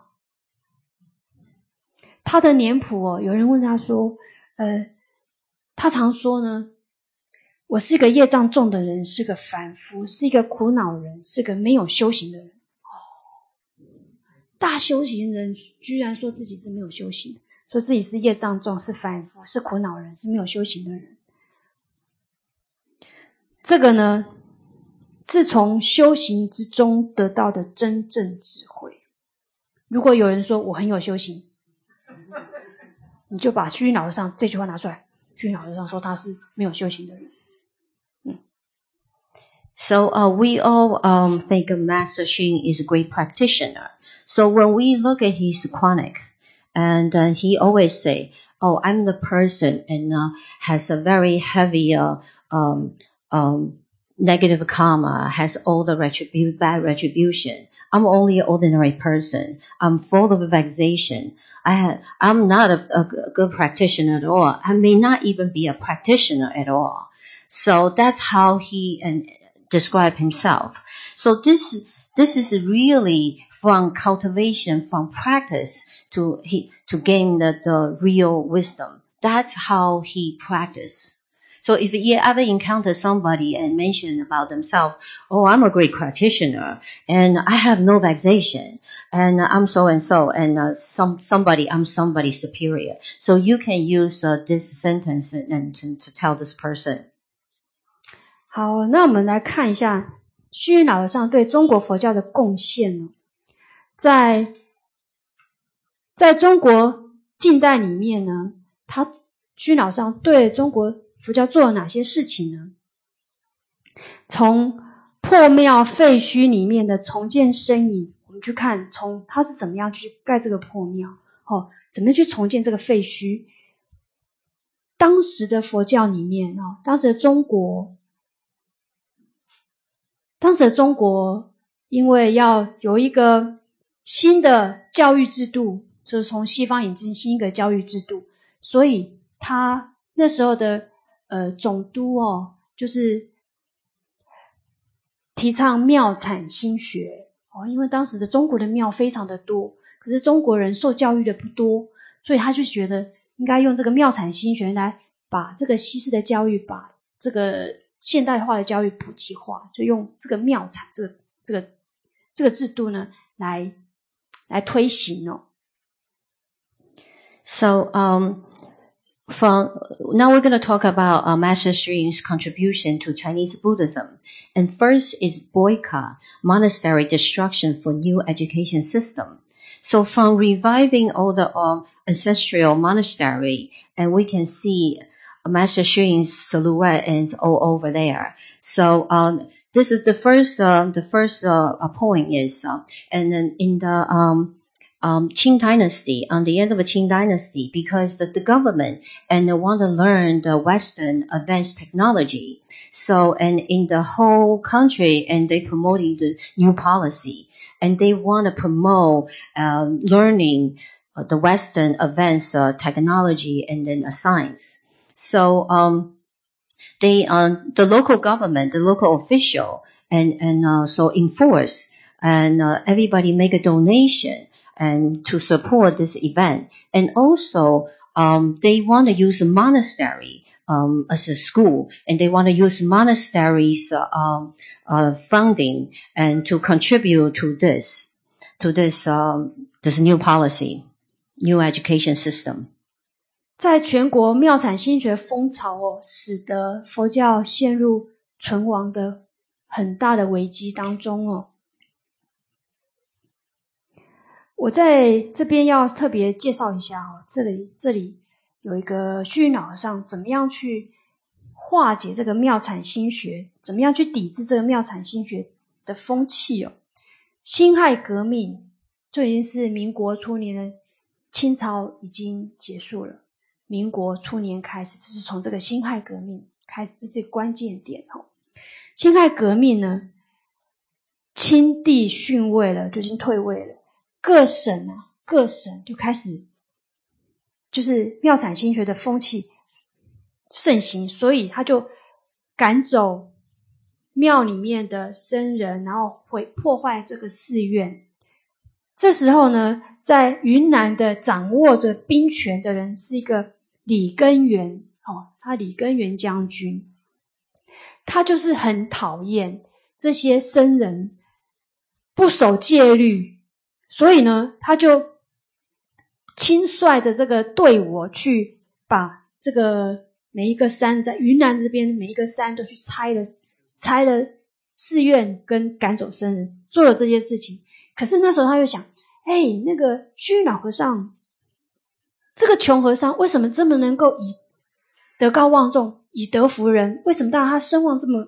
他的年谱有人问他说，他常说呢，我是个业障重的人，是个凡夫，是一个苦恼人，是个没有修行的人。大修行人居然说自己是没有修行的，说自己是业障重，是凡夫，是苦恼人，是没有修行的人。这个呢，是从修行之中得到的真正智慧。如果有人说我很有修行，你就把虚云老和尚这句话拿出来，虚云老和尚说他是没有修行的人。 So we all think Master Xu Yun is a great practitioner. So when we look at his chronic, and he always say, "Oh, I'm the person and has a very heavy negative karma, has all the bad retribution. I'm only an ordinary person. I'm full of vexation. I'm not a good practitioner at all. I may not even be a practitioner at all." So that's how he describe himself. So this is really from cultivation, from practice to gain the real wisdom. That's how he practiced. So if you ever encounter somebody and mention about themselves, "Oh, I'm a great practitioner, and I have no vexation, and I'm so and so, and I'm somebody superior." So you can use this sentence and to tell this person. 好，那我们来看一下虚云老和尚对中国佛教的贡献。在中国近代里面呢，虚云老和尚对中国佛教做了哪些事情呢？从破庙废墟里面的重建身影，我们去看他是怎么样去盖这个破庙，怎么去重建这个废墟。当时的佛教里面，当时的中国因为要有一个新的教育制度，就是从西方引进新一个教育制度，所以他那时候的总督就是提倡庙产兴学因为当时的中国的庙非常的多，可是中国人受教育的不多，所以他就觉得应该用这个庙产兴学来把这个西式的教育，把这个现代化的教育普及化，就用这个庙产这个制度呢来推行 So now we're going to talk about Master Xu Yun's contribution to Chinese Buddhism. And first is boycott monastery destruction for new education system. So from reviving all the ancestral monastery, and we can see Master Xu Yun's silhouette is all over there. So this is the first point is, and then in the Qing dynasty, on the end of the Qing dynasty, because the government and they want to learn the Western advanced technology. So, and in the whole country, and they promoting the new policy, and they want to promote learning the Western advanced technology and then science. So, the local government, the local official, and so enforce, and everybody make a donation and to support this event. And also, they want to use a monastery as a school, and they want to use monasteries funding and to contribute to this new policy, new education system. 在全国庙产新学风潮使得佛教陷入存亡的很大的危机当中我在这边要特别介绍一下这里有一个虚云老和尚怎么样去化解这个庙产新学，怎么样去抵制这个庙产新学的风气辛亥革命就已经是民国初年的，清朝已经结束了，民国初年开始，就是从这个辛亥革命开始，这是关键点辛亥革命呢，清帝逊位了，就已经退位了，各省就开始就是庙产新学的风气盛行，所以他就赶走庙里面的僧人，然后会破坏这个寺院。这时候呢，在云南的掌握着兵权的人是一个李根源他李根源将军，他就是很讨厌这些僧人不守戒律，所以呢，他就亲率着这个队伍去把这个每一个山，在云南这边每一个山都去拆了寺院跟赶走僧人，做了这些事情。可是那时候他就想，那个虚云老和尚，这个穷和尚为什么这么能够以德高望重，以德服人？为什么他声望这么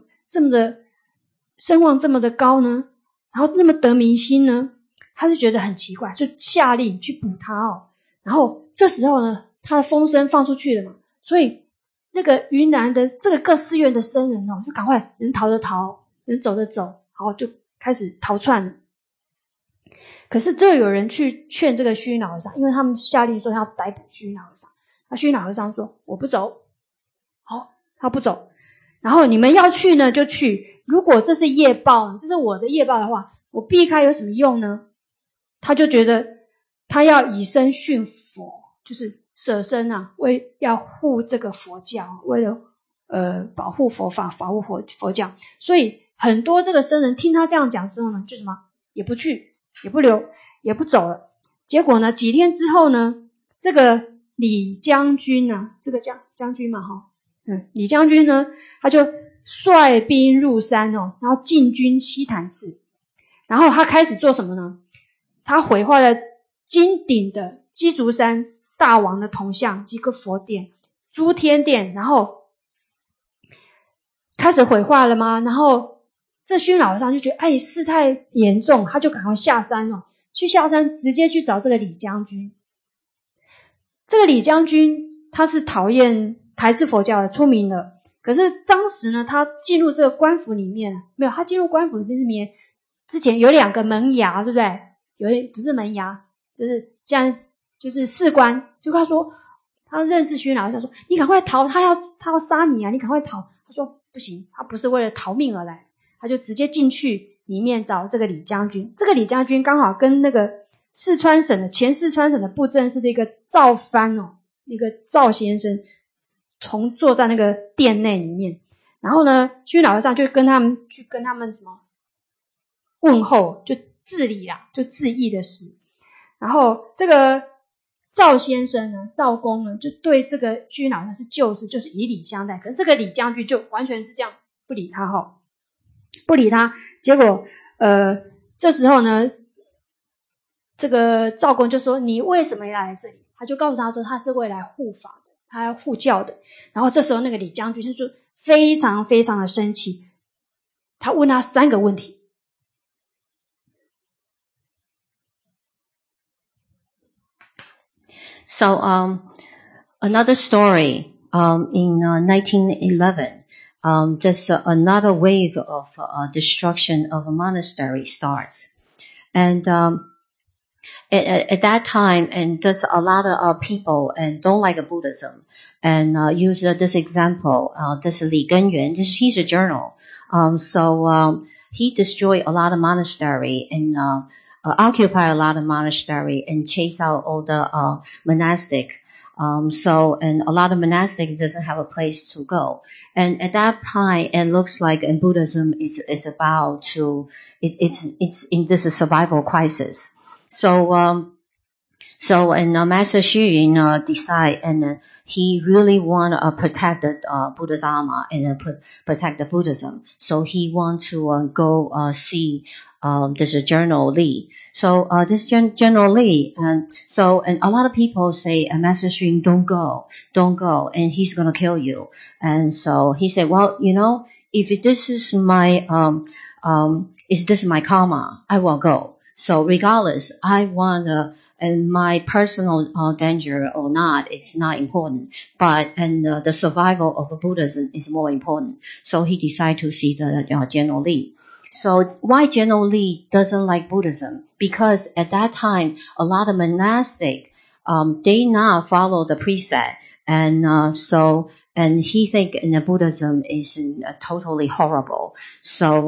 的高呢？然后那么得民心呢？他就觉得很奇怪，就下令去捕他然后这时候呢，他的风声放出去了嘛，所以那个云南的这个各寺院的僧人就赶快能逃的逃，能走的走，然后就开始逃窜了。可是就有人去劝这个虚云老和尚，因为他们下令说要逮捕虚云老和尚，那虚云老和尚说我不走，他不走，然后你们要去呢就去，如果这是业报，这是我的业报的话，我避开有什么用呢？他就觉得他要以身殉佛，就是舍身要护这个佛教，为了保护佛法，保护佛教，所以很多这个僧人听他这样讲之后呢，就什么也不去，也不留，也不走了。结果呢，几天之后呢，这个李将军这个将军嘛李将军呢，他就率兵入山然后进军西坛寺，然后他开始做什么呢？他毁坏了金顶的鸡足山大王的铜像及个佛殿、诸天殿，然后开始毁坏了吗？然后这虚云老和尚就觉得事态严重，他就赶快下山去下山直接去找这个李将军。这个李将军他是讨厌台式佛教的，出名的。可是当时呢，他进入这个官府里面没有，他进入官府里面之前有2个门衙，对不对？不是门衙，就是现在就是士官，就他说他认识虚云老和尚，说你赶快逃，他要杀你你赶快逃。他说不行，他不是为了逃命而来，他就直接进去里面找这个李将军。这个李将军刚好跟那个前四川省的布政司的一个赵藩一个赵先生同坐在那个殿内里面，然后呢，虚云老和尚就跟他们什么问候，就致礼就致意的事。然后这个赵先生呢，赵公呢，就对这个虚云老和尚是旧事，就是以礼相待。可是这个李将军就完全是这样不理他不理他。结果这时候呢，这个赵公就说你为什么要来这里？他就告诉他说他是为来护法的，他要护教的。然后这时候那个李将军就非常非常的生气，他问他3个问题。 So, another story, in 1911, there's another wave of destruction of a monastery starts. And at that time, and there's a lot of people and don't like Buddhism, and use this example, this Li Genyuan, he's a journal. He destroyed a lot of monastery and occupy a lot of monastery and chase out all the monastic And a lot of monastic doesn't have a place to go. And at that point, it looks like in Buddhism, it's about to, it's in this survival crisis. So Master Xu Yun decide, and he really want to protect the Buddha Dharma and protect the Buddhism. So he want to go see this General Li. So this General Li, and a lot of people say, Master Xu Yun, don't go, and he's gonna kill you. And so he said, well, if this is my my karma, I will go. So regardless, I want and my personal danger or not, it's not important. But the survival of Buddhism is more important. So he decided to see the General Li. So why General Li doesn't like Buddhism? Because at that time, a lot of monastic, they not follow the precept. And he think in the Buddhism is totally horrible. So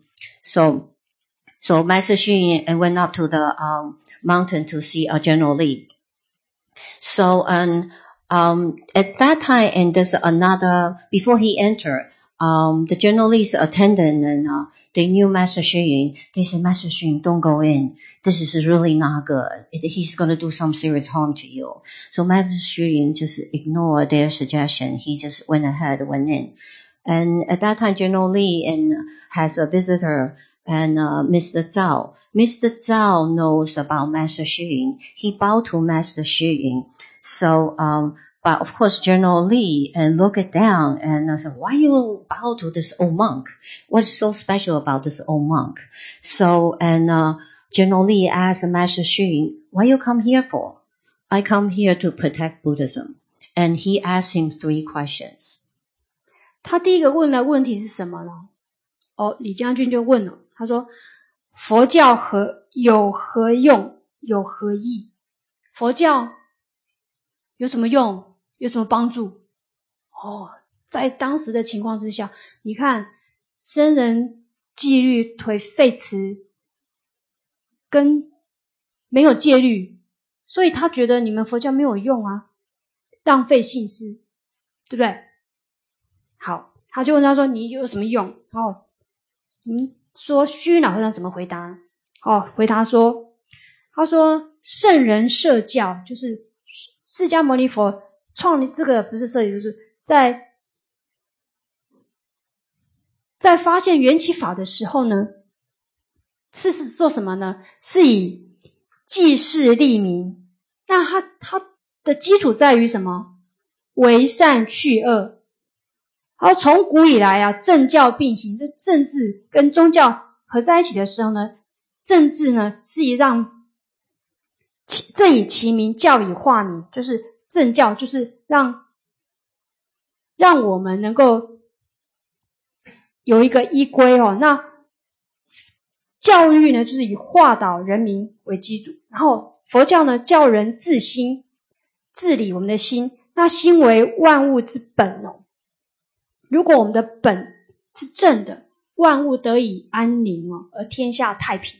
Master Xu Yun went up to the mountain to see General Li. So at that time, and there's another, before he entered, the General Li's attendant, and they knew Master Xu Yun. They said, Master Xu Yun, don't go in. This is really not good. He's going to do some serious harm to you. So Master Xu Yun just ignored their suggestion. He just went in. And at that time, General Li has a visitor, and Mr. Zhao. Mr. Zhao knows about Master Xu Yun. He bowed to Master Xu Yun. So, but of course, General Li look it down and said, why you bow to this old monk? What's so special about this old monk? So, General Li asked Master Xu Yun, what you come here for? I come here to protect Buddhism. And he asked him 3 questions. 他第一个问的问题是什么呢？李将军就问了，他说佛教有何用，有何益？佛教有什么用，有什么帮助？在当时的情况之下，你看僧人纪律废弛，跟没有戒律，所以他觉得你们佛教没有用啊，浪费心思，对不对？好，他就问他说你有什么用？说虚老和尚怎么回答？回答说，他说圣人设教，就是释迦牟尼佛创立这个不是设计，就是在发现缘起法的时候呢，是做什么呢？是以济世利民。那他的基础在于什么？为善去恶。然后从古以来政教并行，这政治跟宗教合在一起的时候呢，政治呢是政以其名，教以化民，就是政教就是让我们能够有一个依归那教育呢就是以化导人民为基础，然后佛教呢教人自心，治理我们的心，那心为万物之本如果我们的本是正的，万物得以安宁而天下太平。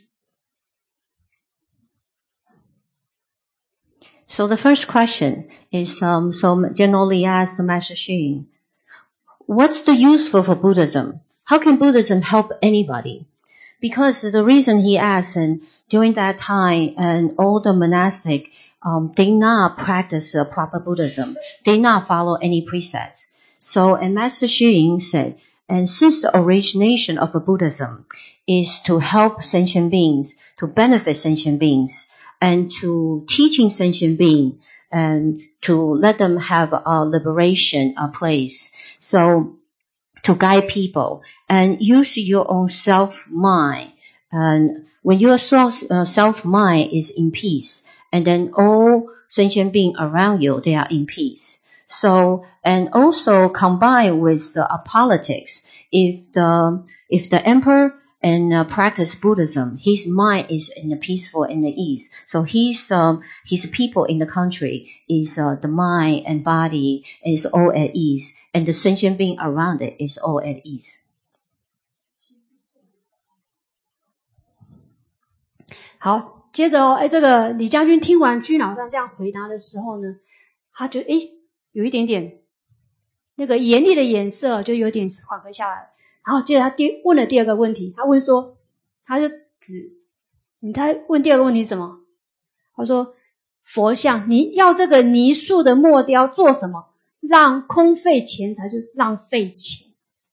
So the first question is, so General Li asked Master Xu Yun, what's the useful for Buddhism? How can Buddhism help anybody? Because the reason he asked, and during that time, and all the monastic, they not practice proper Buddhism. They not follow any precepts. So, and Master Xu Yun said, and since the origination of Buddhism is to help sentient beings, to benefit sentient beings, and to teaching sentient beings, and to let them have a liberation place. So, to guide people, and use your own self-mind. And when your self-mind is in peace, and then all sentient beings around you, they are in peace. So, and also combined with politics, if the emperor and practice Buddhism, his mind is in the peaceful in the ease. So his people in the country is the mind and body is all at ease, and the sentient being around it is all at ease. 好，接着这个李将军听完居老上这样回答的时候呢， 他就有一点点那个严厉的眼色就有点缓和下来。然后接着他问了第二个问题，他问说，他问第二个问题是什么？他说佛像，你要这个泥塑的木雕做什么？让空费钱财，就浪费钱。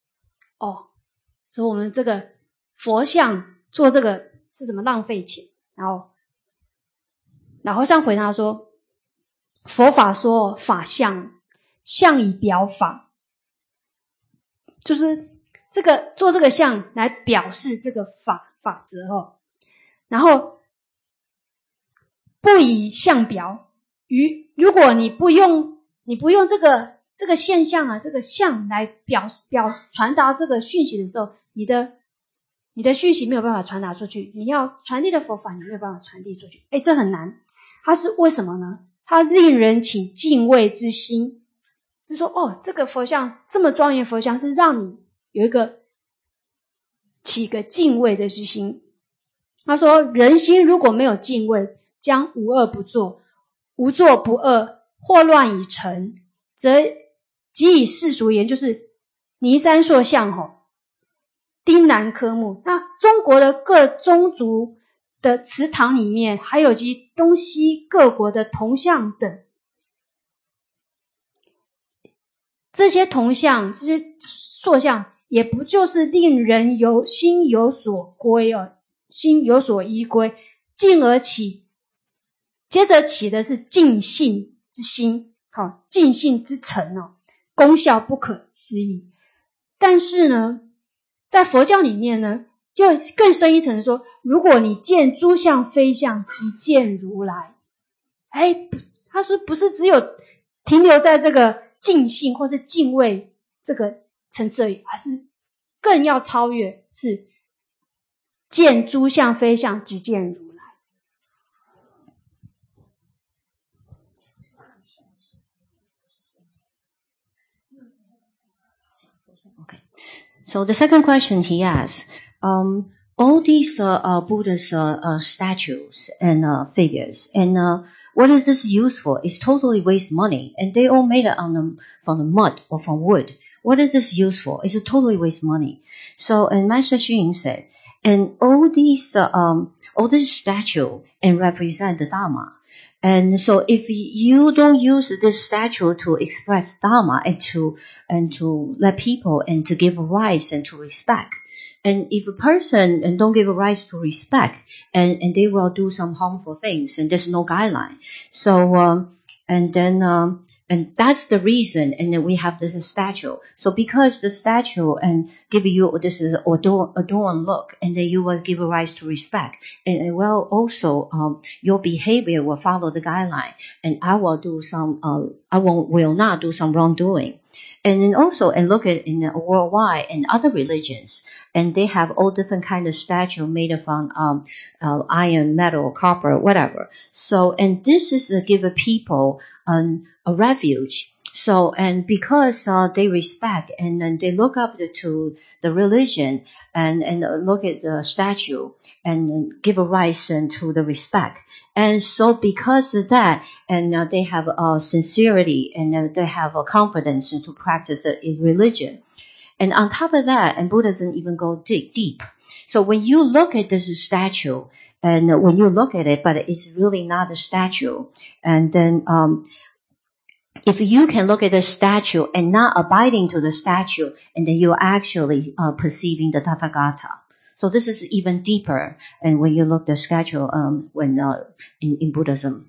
所以我们这个佛像做这个是什么浪费钱？然后老和尚回答说，佛法说法相，相以表法，就是这个做这个相来表示这个法则然后不以相表，如果你不用这个现象啊，这个相来传达这个讯息的时候，你的讯息没有办法传达出去，你要传递的佛法你没有办法传递出去，这很难。它是为什么呢？它令人起敬畏之心，就是说这个佛像这么庄严，佛像是让你有一个起个敬畏的之心。他说人心如果没有敬畏，将无恶不作，无作不恶，祸乱已成，则即以世俗言，就是泥山塑像丁南科目。那中国的各宗族的祠堂里面，还有及东西各国的铜像等，这些铜像这些塑像也不就是令人心有所归心有所依归，进而接着起的是尽信之心，尽信之诚功效不可思议。但是呢，在佛教里面呢，又更深一层的说，如果你见诸相非相，即见如来。他说不是只有停留在这个尽信或是敬畏这个层次而已，而是更要超越，是见诸相非相，即见如来。 Okay. So the second question he asks, all these Buddha's statues and figures, and what is this used for? It's totally waste money, and they all made it from the mud or from wood. What is this used for? It's a totally waste money. So, and Master Xu Ying said, and all this statue and represent the Dharma. And so if you don't use this statue to express Dharma and to let people and to give rights and to respect, and if a person and don't give a rights to respect, and they will do some harmful things, and there's no guideline. So and that's the reason, and then we have this statue. So because the statue and give you this adorn look, and then you will give a rights to respect, and it will also your behavior will follow the guideline, and I will not do some wrongdoing. And then also, and look at in worldwide and other religions, and they have all different kind of statue made from iron, metal, copper, whatever. So, and this is to give a people a refuge. So, and because they respect and then they look up to the religion and look at the statue and give a rise to the respect. And so because of that, and they have sincerity and they have a confidence to practice the religion. And on top of that, and Buddhism even go deep. So when you look at this statue, and when you look at it, but it's really not a statue, and then if you can look at the statue and not abiding to the statue, and then you're actually perceiving the Tathagata. So this is even deeper, and when you look at the statue when in Buddhism.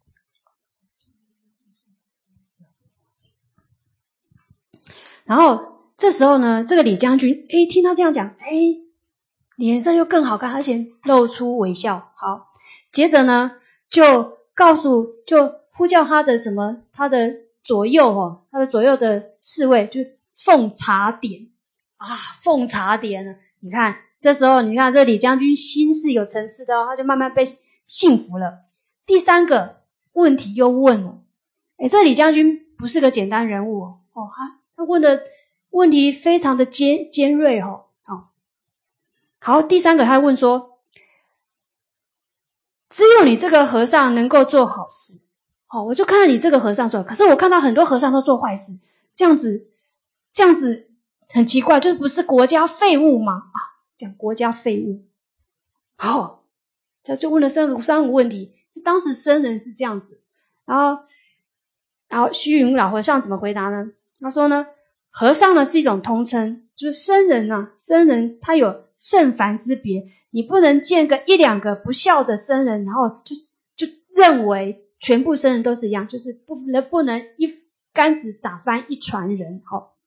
然后这时候呢，这个李将军听他这样讲，脸色又更好看，而且露出微笑。好，接着呢就呼叫他的左右他的左右的侍卫就奉茶点奉茶点了。你看这时候这李将军心是有层次的他就慢慢被信服了。第三个问题又问了，这李将军不是个简单人物他问的问题非常的尖锐好，第三个他问说，只有你这个和尚能够做好事我就看到你这个和尚做，可是我看到很多和尚都做坏事，这样子很奇怪，就是不是国家废物吗？讲国家废物。好，他就问了三个问题，当时僧人是这样子，然后虚云老和尚怎么回答呢？他说呢，和尚呢是一种通称，就是僧人他有圣凡之别，你不能见个一两个不孝的僧人，然后就认为全部僧人都是一样，就是不能一竿子打翻一船人。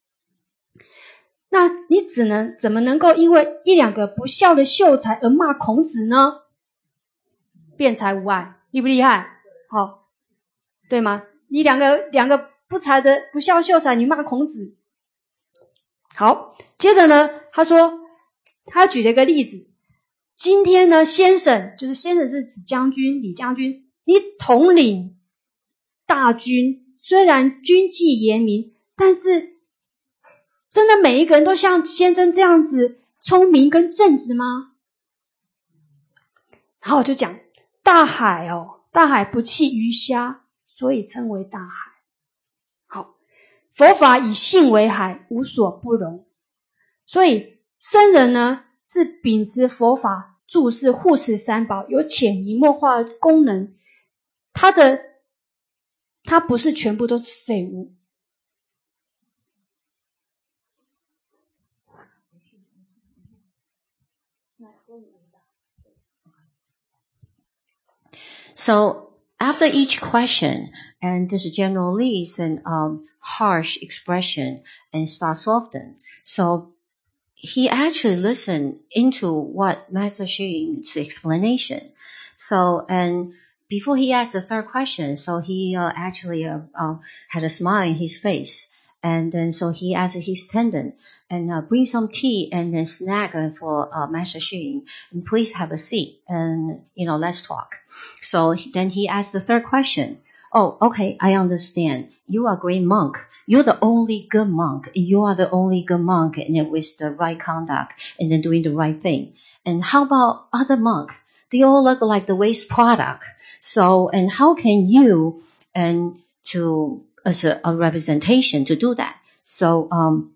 那你怎么能够因为一两个不孝的秀才而骂孔子呢？辩才无碍，厉不厉害？对吗？你两个不才的不孝秀才，你骂孔子。好，接着呢，他举了一个例子，今天呢，先生是指将军李将军，你统领大军，虽然军纪严明，但是真的每一个人都像先生这样子聪明跟正直吗？然后我就讲大海不弃鱼虾，所以称为大海。好，佛法以性为海，无所不容。所以僧人呢是秉持佛法，注释护持三宝，有潜移默化的功能，他不是全部都是废物。 So after each question, and this General Lee's harsh expression and starts often. So he actually listened into what Master Xu Ying's explanation. So, and before he asked the third question, so he actually had a smile in his face. And then so he asked his attendant, and bring some tea and then snack for Master Xu Ying, and please have a seat, and let's talk. So then he asked the third question. Oh, okay, I understand. You are a great monk. You're the only good monk. You are the only good monk, and then with the right conduct, and then doing the right thing. And how about other monks? They all look like the waste product. So, and how can you, and as a representation to do that? So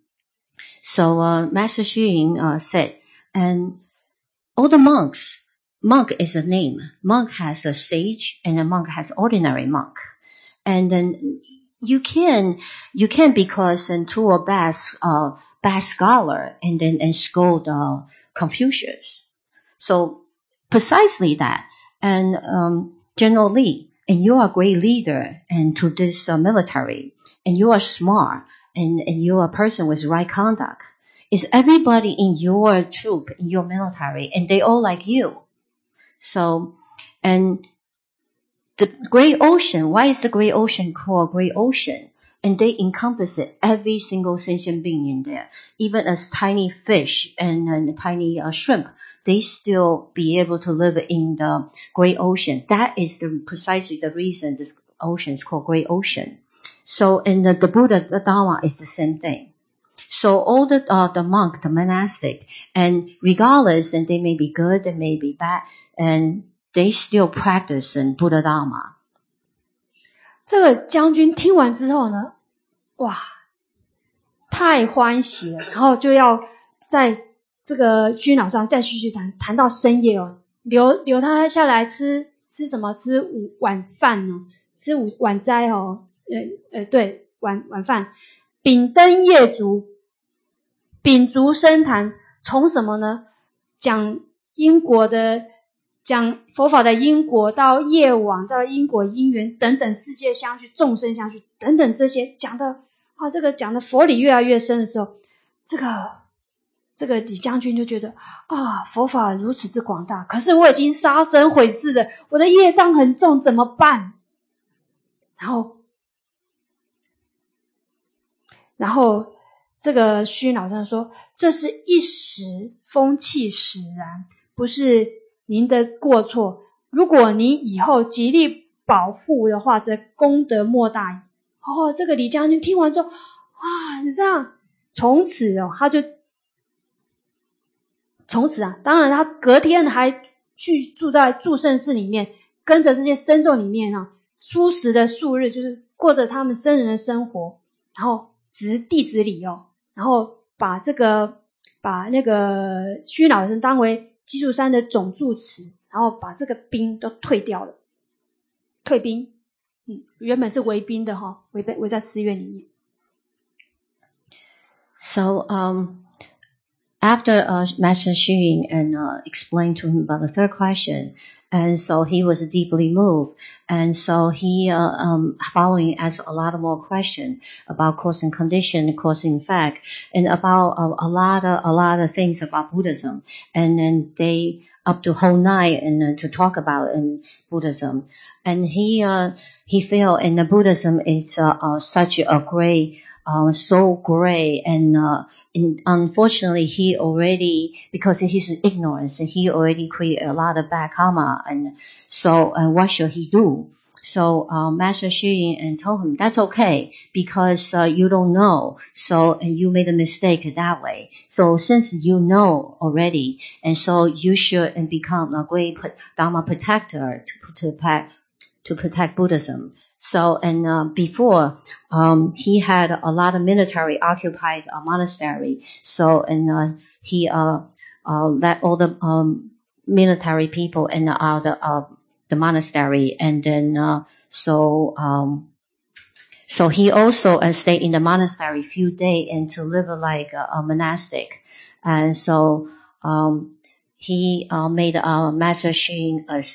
Master Xu Ying said, and all the monks, monk is a name. Monk has a sage, and a monk has ordinary monk. And then you can because to a bad scholar and scold Confucius. So precisely that. And General Lee, and you are a great leader and to this military, and you are smart, and you are a person with right conduct. Is everybody in your troop, in your military, and they all like you? So, and the great ocean, why is the great ocean called great ocean? And they encompass every single sentient being in there. Even as tiny fish and tiny shrimp, they still be able to live in the great ocean. That is precisely the reason this ocean is called great ocean. So, and the Buddha, the Dharma is the same thing. So all the monk, the monastic, and regardless, and they may be good, they may be bad, and they still practice in Buddha Dharma. 这个将军听完之后呢，哇，太欢喜了，然后就要在这个虚脑上再继续谈到深夜哦，留他下来吃什么？吃晚饭哦，吃晚斋哦，对，晚饭，秉灯夜烛，秉烛深谈，从什么呢？讲佛法的因果到业网，到因果因缘等等，世界相续、众生相续等等，这些讲的这个讲的佛理越来越深的时候，这个李将军就觉得佛法如此之广大，可是我已经杀生毁事了，我的业障很重，怎么办？然后这个虚老上说，这是一时风气使然，不是您的过错，如果您以后极力保护的话，则功德莫大矣。这个李将军听完之后，哇，你这样，从此当然他隔天还去住在祝圣寺里面，跟着这些僧众里面舒适的数日，就是过着他们僧人的生活，然后弟子礼哦，然后把那个虚老人当为基础山的总住持，然后把这个兵都退掉了，退兵，原本是围兵的哈，围在寺院里面。 So after Master Xu Ying and explained to him about the third question, and so he was deeply moved, and so he following asked a lot more questions about cause and condition, cause and effect, and about a lot of things about Buddhism, and then they up to whole night and to talk about in Buddhism, and he felt in the Buddhism it's such a great. So great, and unfortunately he already, because of his ignorance, he already created a lot of bad karma, and so what should he do? So Master Xu Ying and told him that's okay because you don't know, so and you made a mistake that way. So since you know already, and so you should and become a great Dharma protector to protect Buddhism. So, and before, he had a lot of military occupied a monastery. So, and he let all the military people in out the monastery, and then so he also stayed in the monastery a few days and to live like a monastic. And so he made Master Xu Ying as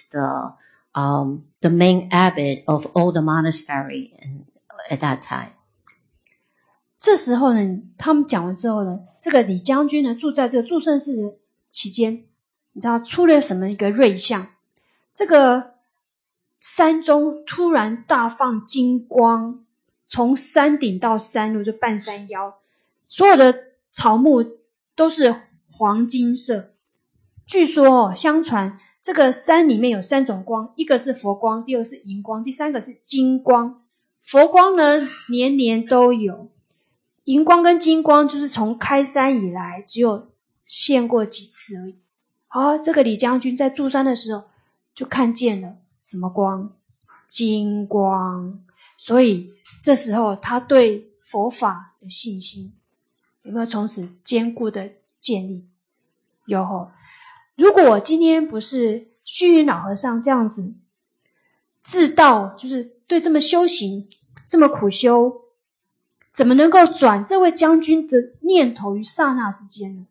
the main abbot of all the monastery at that time. 这时候呢，他们讲完之后呢，这个李将军呢住在这个祝圣寺期间，你知道出了什么一个瑞象？这个山中突然大放金光，从山顶到山路就半山腰，所有的草木都是黄金色。据说相传这个山里面有3种光，一个是佛光，第二个是银光，第三个是金光。佛光呢年年都有，银光跟金光就是从开山以来只有现过几次而已。好，这个李将军在住山的时候就看见了什么光？金光。所以这时候他对佛法的信心有没有从此坚固的建立？有吼。如果今天不是虚云老和尚这样子自道，就是对这么修行这么苦修，怎么能够转这位将军的念头于刹那之间呢？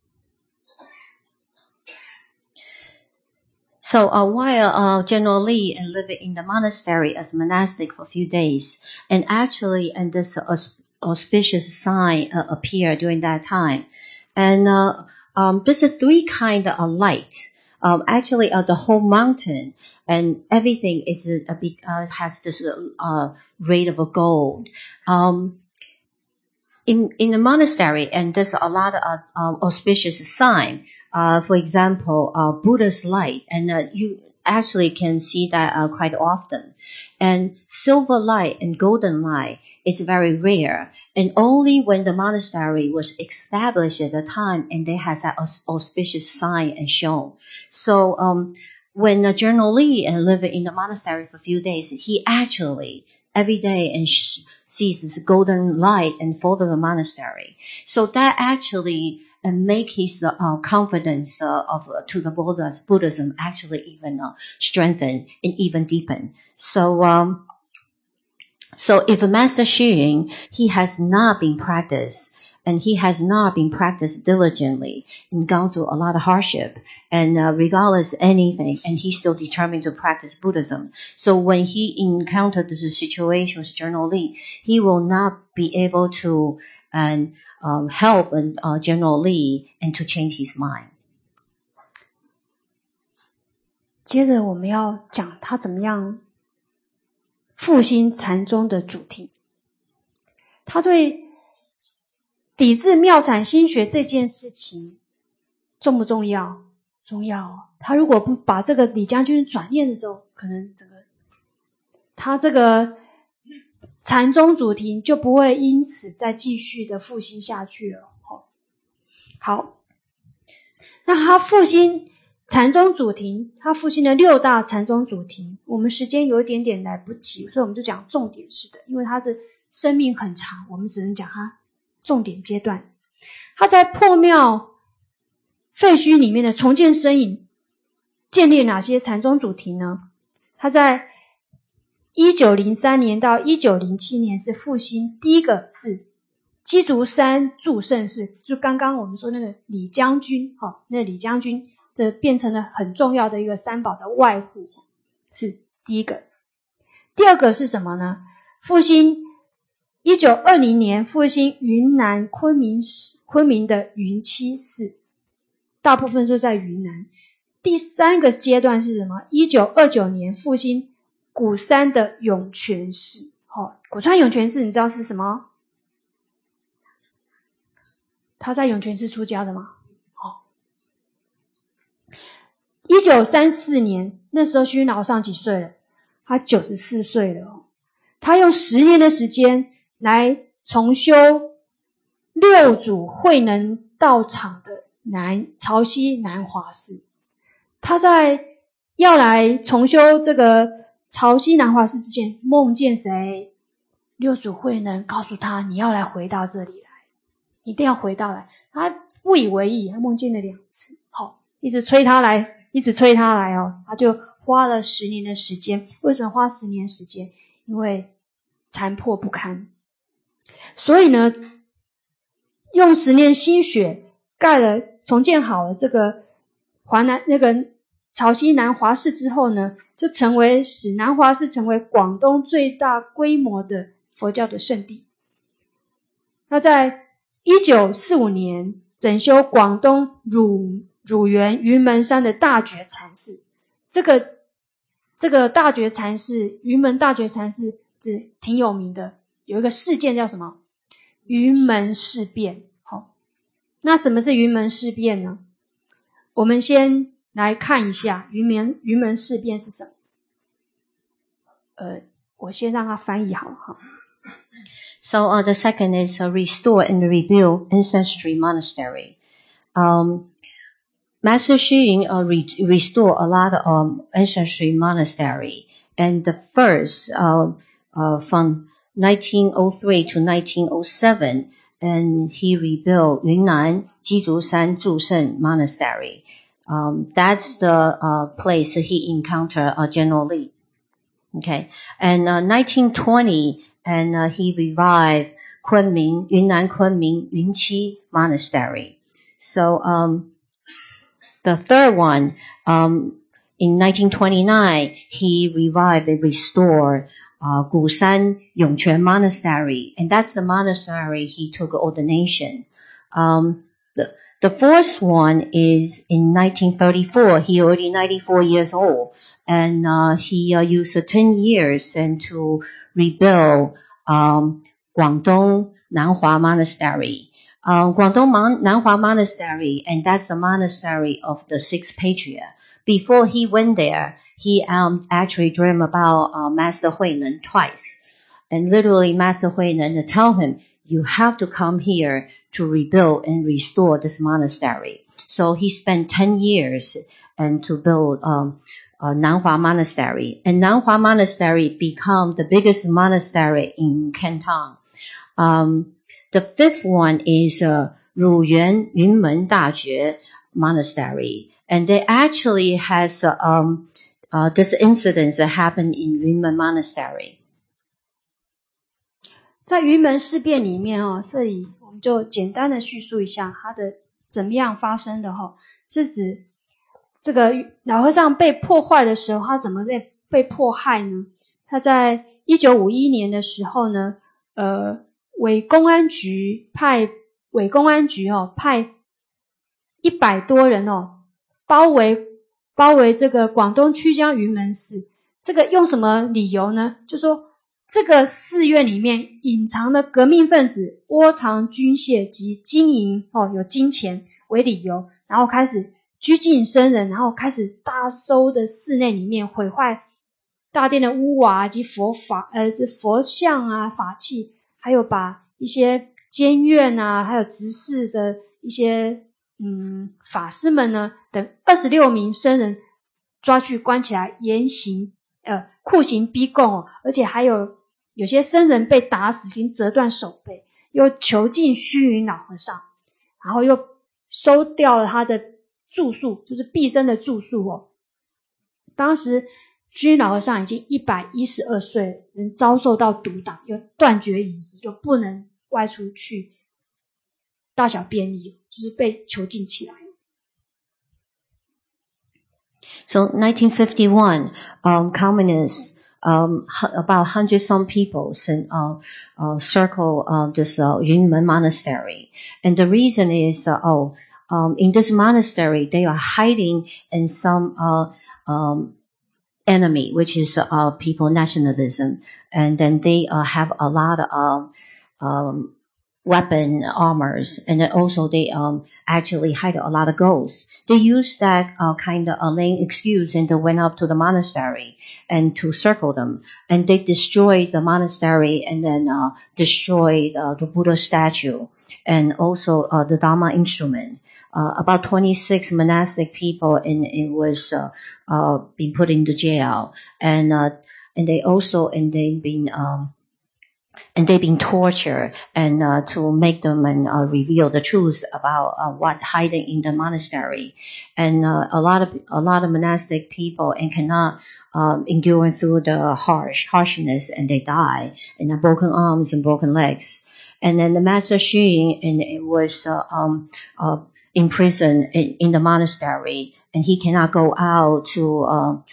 So while General Li lived in the monastery as a monastic for a few days, and actually and this auspicious sign appeared during that time, and there's 3 kind of light. Actually, the whole mountain and everything is a big has this rate of gold. In the monastery, and there's a lot of auspicious sign. For example, Buddha's light, and you actually can see that quite often. And silver light and golden light, it's very rare. And only when the monastery was established at the time, and they has that auspicious sign and shown. So when General Li lived in the monastery for a few days, he actually every day and sees this golden light and follow the monastery. So that actually make his confidence to the Buddhism actually even strengthen and even deepen. So so if Master Xu Ying, he has not been practiced, and he has not been practiced diligently and gone through a lot of hardship, and regardless anything, and he's still determined to practice Buddhism. So when he encountered this situation with General Li, he will not be able to help General Li and to change his mind. 接着我们要讲他怎么样复兴禅宗的主题。他对抵制妙禅心学这件事情重不重要？重要。他如果不把这个李将军转念的时候，可能他这个禅宗主题就不会因此再继续的复兴下去了。好，那他复兴禅宗主题，他复兴了6大禅宗主题。我们时间有一点点来不及，所以我们就讲重点式的，因为他的生命很长，我们只能讲他重点阶段。他在破庙废墟里面的重建身影，建立哪些禅宗主题呢？他在1903年到1907年是复兴，第一个是鸡足山祝圣寺，就刚刚我们说那个李将军，那李将军的变成了很重要的一个三宝的外护，是第一个。第二个是什么呢？复兴1920年复兴云南昆明的云栖寺，大部分是在云南。第三个阶段是什么？1929年复兴鼓山的涌泉寺。鼓山涌泉寺你知道是什么？他在涌泉寺出家的吗？1934年，那时候虚云老和尚几岁了？他94岁了。他用10年的时间来重修6祖慧能道场的潮汐南华寺。他在要来重修这个潮汐南华寺之前，梦见谁？6祖慧能告诉他，你要来回到这里来，一定要回到来。他不以为意，他梦见了2次，一直催他来他就花了10年的时间。为什么花10年时间？因为残破不堪。所以呢，用10年心血重建好了这个潮汐南华寺之后呢，就使南华寺成为广东最大规模的佛教的圣地。那在1945年整修广东乳源云门山的大觉禅寺。这个大觉禅寺，云门大觉禅寺是挺有名的，有一个事件叫什么？云门事变。那什么是云门事变呢？我们先来看一下云门事变是什么。我先让他翻译好了。 So the second is restore and rebuild ancestry monastery. Master Xu Ying restore a lot of ancestry monastery, and the first from 1903 to 1907, and he rebuilt Yunnan Jidusan Zhusheng Monastery. That's the place he encountered General Li. Okay, and 1920, and he revived Yunnan Kunming Yunqi Monastery. So the third one, in 1929, he revived and restored Gushan Yongquan Monastery, and that's the monastery he took ordination. The fourth one is in 1934. He already 94 years old, and he used 10 years and to rebuild Guangdong Nanhua Monastery. Guangdong Nanhua Monastery, and that's the monastery of the Sixth Patriarch. Before he went there, he actually dreamed about Master Huineng twice. And literally Master Huineng tell him, you have to come here to rebuild and restore this monastery. So he spent 10 years and to build Nanhua Monastery. And Nanhua Monastery become the biggest monastery in Canton. The fifth one is Ruyuan Yunmen Dajue Monastery. And they actually has this incident that happened in Yunmen Monastery. 在云门事变里面这里我们就简单的叙述一下它的怎么样发生的是指这个老和尚被破坏的时候，他怎么被迫害呢？他在1951年的时候呢，伪公安局派100多人包围这个广东曲江云门寺。这个用什么理由呢？就说这个寺院里面隐藏的革命分子窝藏军械及经营有金钱为理由，然后开始拘禁僧人，然后开始大搜的寺内里面，毁坏大殿的屋瓦及佛像啊法器，还有把一些监院啊还有执事的一些法师们呢，等26名僧人抓去关起来，严刑酷刑逼供哦，而且还有些僧人被打死，并折断手背，又囚禁虚云老和尚，然后又收掉了他的住宿，就是毕生的住宿哦。当时虚云老和尚已经112岁了，能遭受到毒打，又断绝饮食，就不能外出去大小便利，就是被囚禁起来。 So 1951, communists, about 100 some people circle this Yunmen monastery, and the reason is in this monastery they are hiding in some enemy, which is people nationalism, and then they have a lot of weapon armors, and then also they actually hide a lot of ghosts. They used that kind of lame excuse, and they went up to the monastery and to circle them, and they destroyed the monastery, and then destroyed the Buddha statue, and also the Dharma instrument. About 26 monastic people, and it was been put into jail, and they've been tortured, and to make them and reveal the truth about what's hiding in the monastery. And a lot of monastic people and cannot endure through the harshness, and they die, and have broken arms and broken legs. And then the Master Xu Ying, and it was in prison in the monastery, and he cannot go out to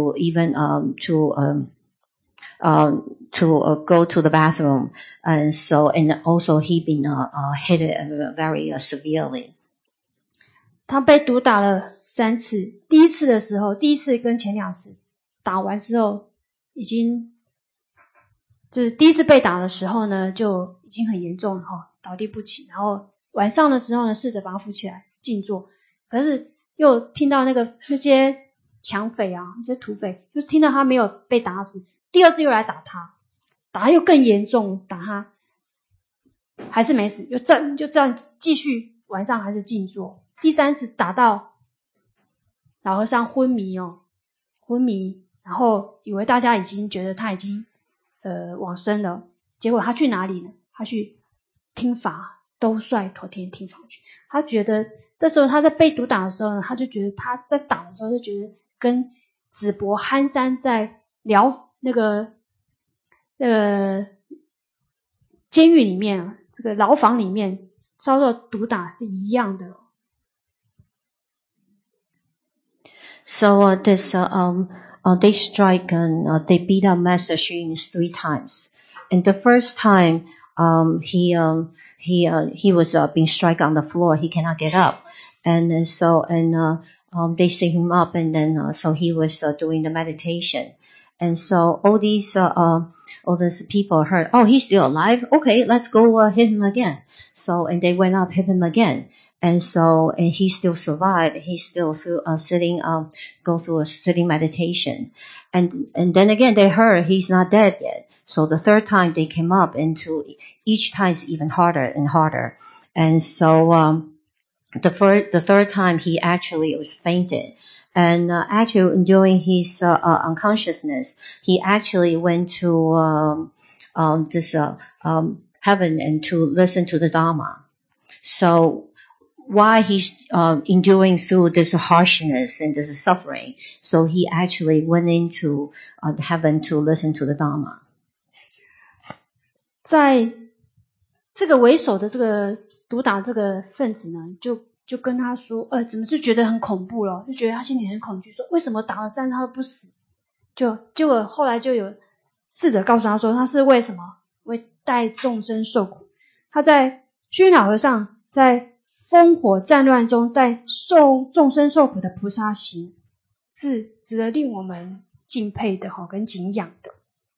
go to the bathroom, and also he been hit very severely. 他被毒打了3次，第一次跟前2次打完之后，就是第一次被打的时候呢，就已经很严重了倒地不起，然后晚上的时候呢，试着把他扶起来静坐，可是又听到那些抢匪啊，那些土匪，就听到他没有被打死，第2次又来打他，打他又更严重，打他还是没死，就这样继续晚上还是静坐。第3次打到老和尚昏迷，然后以为大家已经觉得他已经往生了，结果他去哪里呢？他去听法，兜率陀天听法去。他觉得这时候他在被毒打的时候呢，他就觉得他在打的时候就觉得跟紫柏憨山在那个监狱里面这个牢房里面遭到毒打是一样的。 So they strike and they beat up Master Xu Ying 3 times. And the first time he was being struck on the floor, he cannot get up, and they set him up, and then so he was doing the meditation. And so all these people heard, oh, he's still alive. Okay, let's go hit him again. So and they went up, hit him again. And he still survived. He's still go through a sitting meditation. And then again, they heard he's not dead yet. So the third time they came up, into each time is even harder and harder. And so, the third time he actually was fainted. And, actually during his, unconsciousness, he actually went to, this, heaven and to listen to the Dharma. So, while he's enduring through this harshness and this suffering, so he actually went into heaven to listen to the Dharma. 在这个为首的这个毒打这个分子呢，就跟他说，怎么就觉得很恐怖了，就觉得他心里很恐惧，说为什么打了3次他都不死？结果后来就有侍者告诉他说，他是为什么？为代众生受苦。他在虚云老和尚在烽火战乱中在众生受苦的菩萨行，是值得令我们敬佩的跟敬仰的。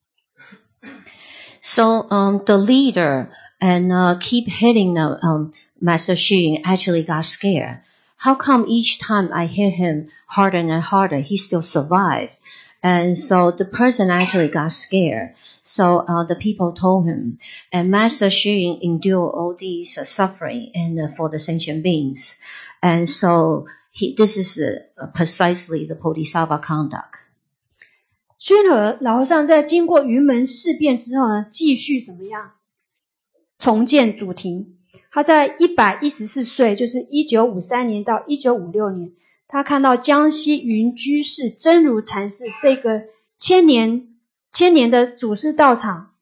So the leader and keep hitting Master Xu Ying actually got scared. How come each time I hit him harder and harder, he still survived? And so the person actually got scared. So the people told him, and Master Xu Ying endured all these suffering and for the sentient beings. And so this is precisely the Bodhisattva conduct. 虚云老和尚在经过云门事变之后呢，继续怎么样重建祖庭。他在114岁，就是1953年到1956年，他看到江西云居士真如禅寺这个千年的祖师道场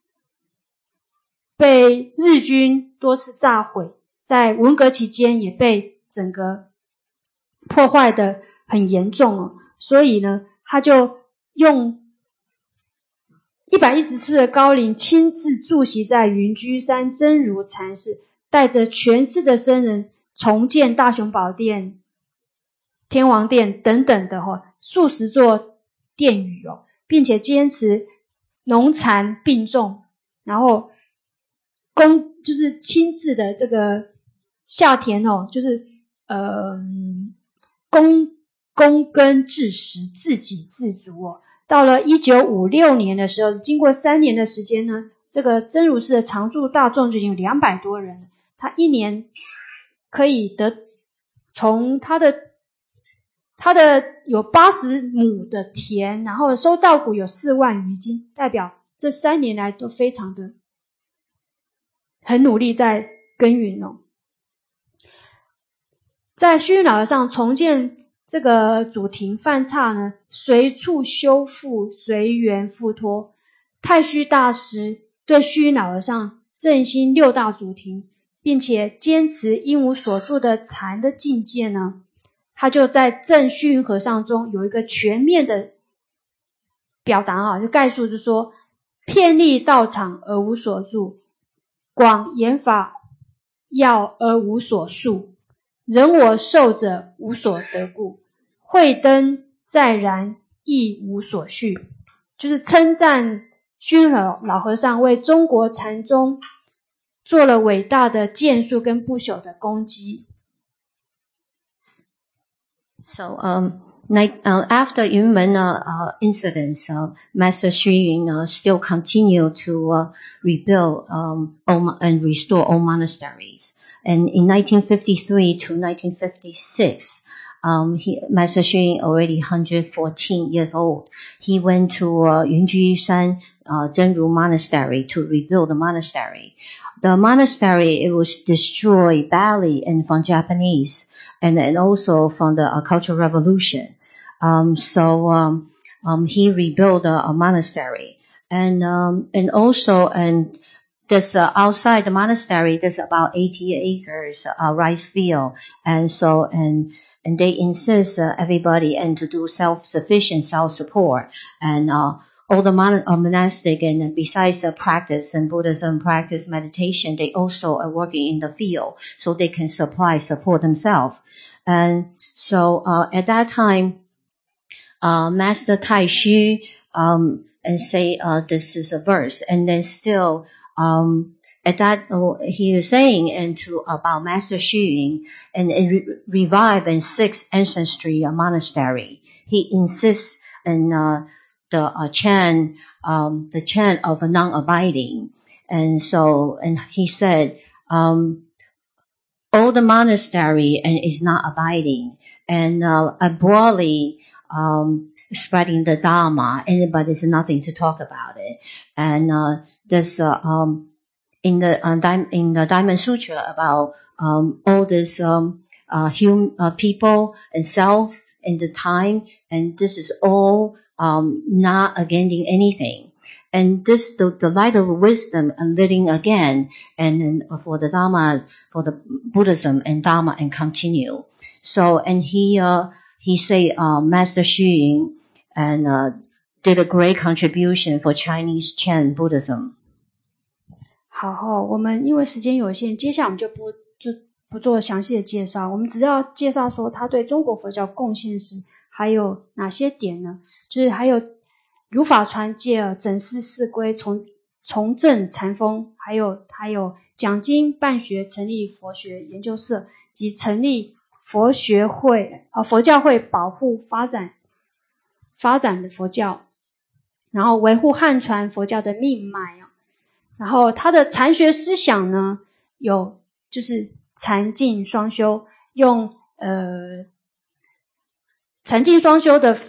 被日军多次炸毁，在文革期间也被整个破坏的很严重哦，所以呢，他就用114岁的高龄亲自驻席在云居山真如禅寺，带着全寺的僧人重建大雄宝殿、天王殿等等的数十座殿宇哦，并且坚持农禅并重，然后就是亲自的这个下田哦，就是躬耕治食，自给自足哦。到了1956年的时候，经过3年的时间呢，这个真如寺的常住大众就已经有200多人了。他一年可以从他的有80亩的田，然后收稻谷有4万余斤，代表这3年来都非常的很努力在耕耘哦。在虚云老和尚重建这个祖庭梵刹呢，随处修复，随缘付托。太虚大师对虚云老和尚振兴6大祖庭，并且坚持应无所住的禅的境界呢，他就在正虚云和尚中有一个全面的表达啊，就概述就说：遍历道场而无所住，广言法要而无所述，人我受者无所得故，慧灯再燃亦无所续。就是称赞虚云老和尚为中国禅宗做了伟大的建树跟不朽的功绩。 So, after Yunmen incidents, Master Xu Yun still continued to rebuild and restore all monasteries. And in 1953 to 1956, Master Xu Yun, already 114 years old, he went to Yunji Shan Zhenru Monastery to rebuild the monastery. The monastery, it was destroyed badly and from Japanese and also from the Cultural Revolution. He rebuilt a monastery. And there's outside the monastery, there's about 80 acres rice field. And they insist everybody and to do self-sufficient, self-support. And all the monastic and besides practice and Buddhism practice meditation, they also are working in the field so they can support themselves. And so at that time, Master Tai Xu and say this is a verse, and then still at that he was saying about Master Xu Yun and revive in 6th ancestry monastery. He insists in the chant of non-abiding, and he said all the monastery and is not abiding, and broadly spreading the Dharma, but there's nothing to talk about it. And there's in the Diamond Sutra about all this people and self and the time, and this is all not against anything. And this the light of wisdom and living again, and then for the Dharma, for the Buddhism and Dharma, and continue. So, and he say Master Xu Yun and did a great contribution for Chinese Chan Buddhism. 好，我们因为时间有限，接下来我们就不做详细的介绍，我们只要介绍说他对中国佛教贡献时还有哪些点呢？就是还有如法传戒、整四四规、重振禅风，还有讲经办学、成立佛学研究社及成立佛教会，保护发展的佛教，然后维护汉传佛教的命脉然后他的禅学思想呢，有就是禅净双修，用禅净双修的，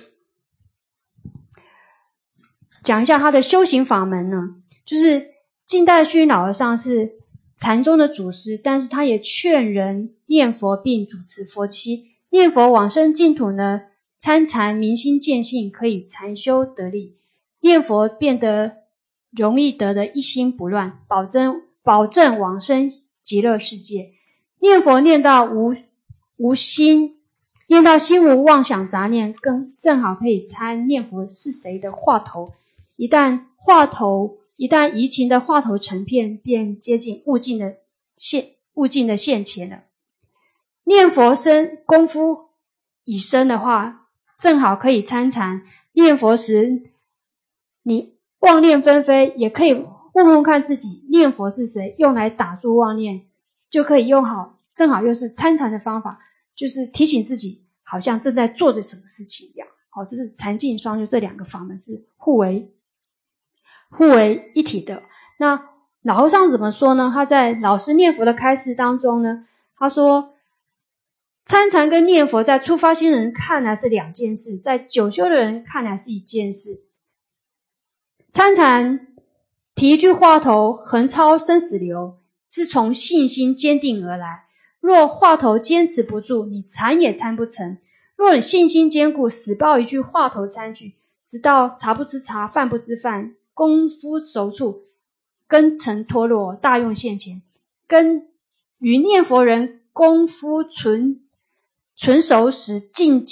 讲一下他的修行法门呢，就是近代虚云老和尚是禅宗的祖师，但是他也劝人念佛并主持佛七，念佛往生净土呢，参禅明心见性，可以禅修得力，念佛变得容易得的一心不乱，保证往生极乐世界。念佛念到无心，念到心无妄想杂念，更正好可以参念佛是谁的话头。一旦移情的话头成片，便接近悟境的现前了。念佛功夫已深的话，正好可以参禅。念佛时你妄念纷飞，也可以问问看自己念佛是谁，用来打住妄念，就可以用好，正好又是参禅的方法，就是提醒自己好像正在做着什么事情一样。好，这是禅净双修，这两个法门是互为一体的。那老和尚怎么说呢？他在老师念佛的开示当中呢，他说参禅跟念佛在初发心的人看来是两件事，在久修的人看来是一件事。参禅提一句话头横超生死流，是从信心坚定而来。若话头坚持不住，你参也参不成。若你信心坚固，死抱一句话头参去，直到茶不知茶，饭不知饭，功夫熟处，根尘脱落，大用现前，跟与念佛人功夫纯熟时境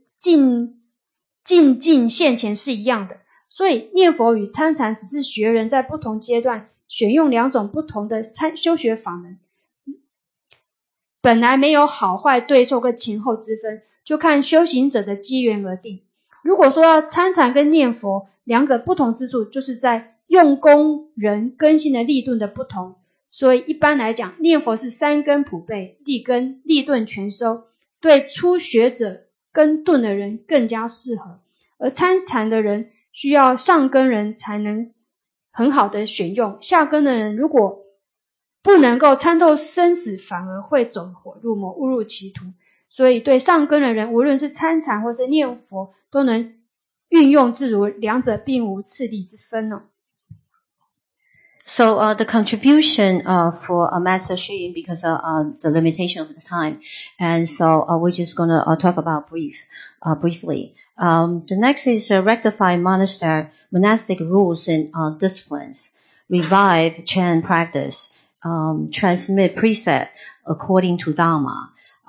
现前是一样的。所以念佛与参禅只是学人在不同阶段选用两种不同的修学法门，本来没有好坏对错跟前后之分，就看修行者的机缘而定。如果说要参禅跟念佛两个不同之处，就是在用功人根性的力顿的不同。所以一般来讲，念佛是三根普被，力顿全收，对初学者根顿的人更加适合，而参禅的人需要上根人才能很好的选用，下根的人如果不能够参透生死，反而会走火入魔，误入歧途。所以对上根的人，无论是参禅或是念佛，都能运用自如，两者并无次第之分哦。 So the contribution for Master Xu Ying, because the limitation of the time, and so we're just going to talk about briefly. The next is rectify monastic rules and disciplines, revive Chan practice, transmit precept according to Dharma.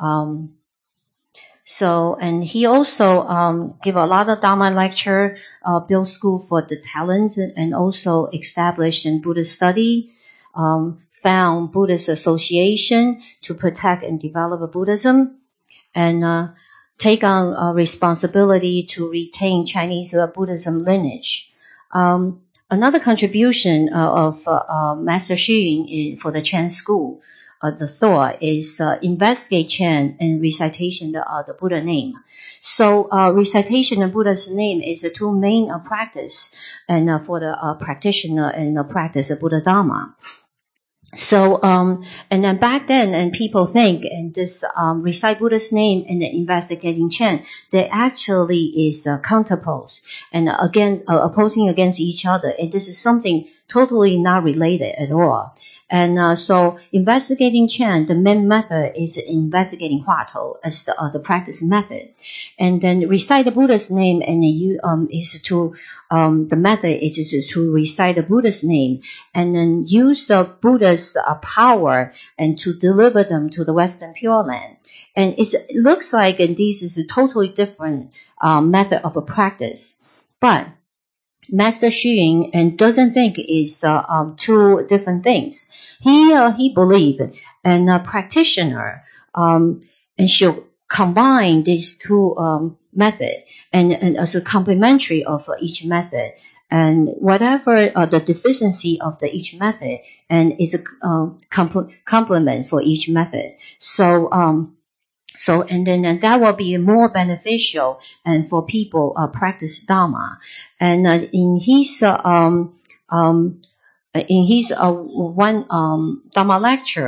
And he also give a lot of Dharma lecture, build school for the talent, and also established in Buddhist study, found Buddhist association to protect and develop Buddhism, and take on responsibility to retain Chinese Buddhism lineage. Another contribution of Master Xu Ying for the Chan school, the thought is investigate Chan and recitation of the Buddha name. So recitation of Buddha's name is the two main practice and for the practitioner and the practice of Buddha Dharma. So and then back then, and people think and this recite Buddha's name and investigating Chan, they actually is counterpose and opposing against each other, and this is something totally not related at all. And so investigating Chan, the main method is investigating Huatou as the practice method, and then recite the Buddha's name, and is to the method is to recite the Buddha's name and then use the Buddha's power and to deliver them to the Western Pure Land. And it looks like and this is a totally different method of a practice, but Master Xu Ying and doesn't think it's two different things. He believe and a practitioner and should combine these two method and as a complementary of each method, and whatever the deficiency of each method and is a complement for each method. So and then that will be more beneficial and for people practice Dharma. And in his one Dharma lecture,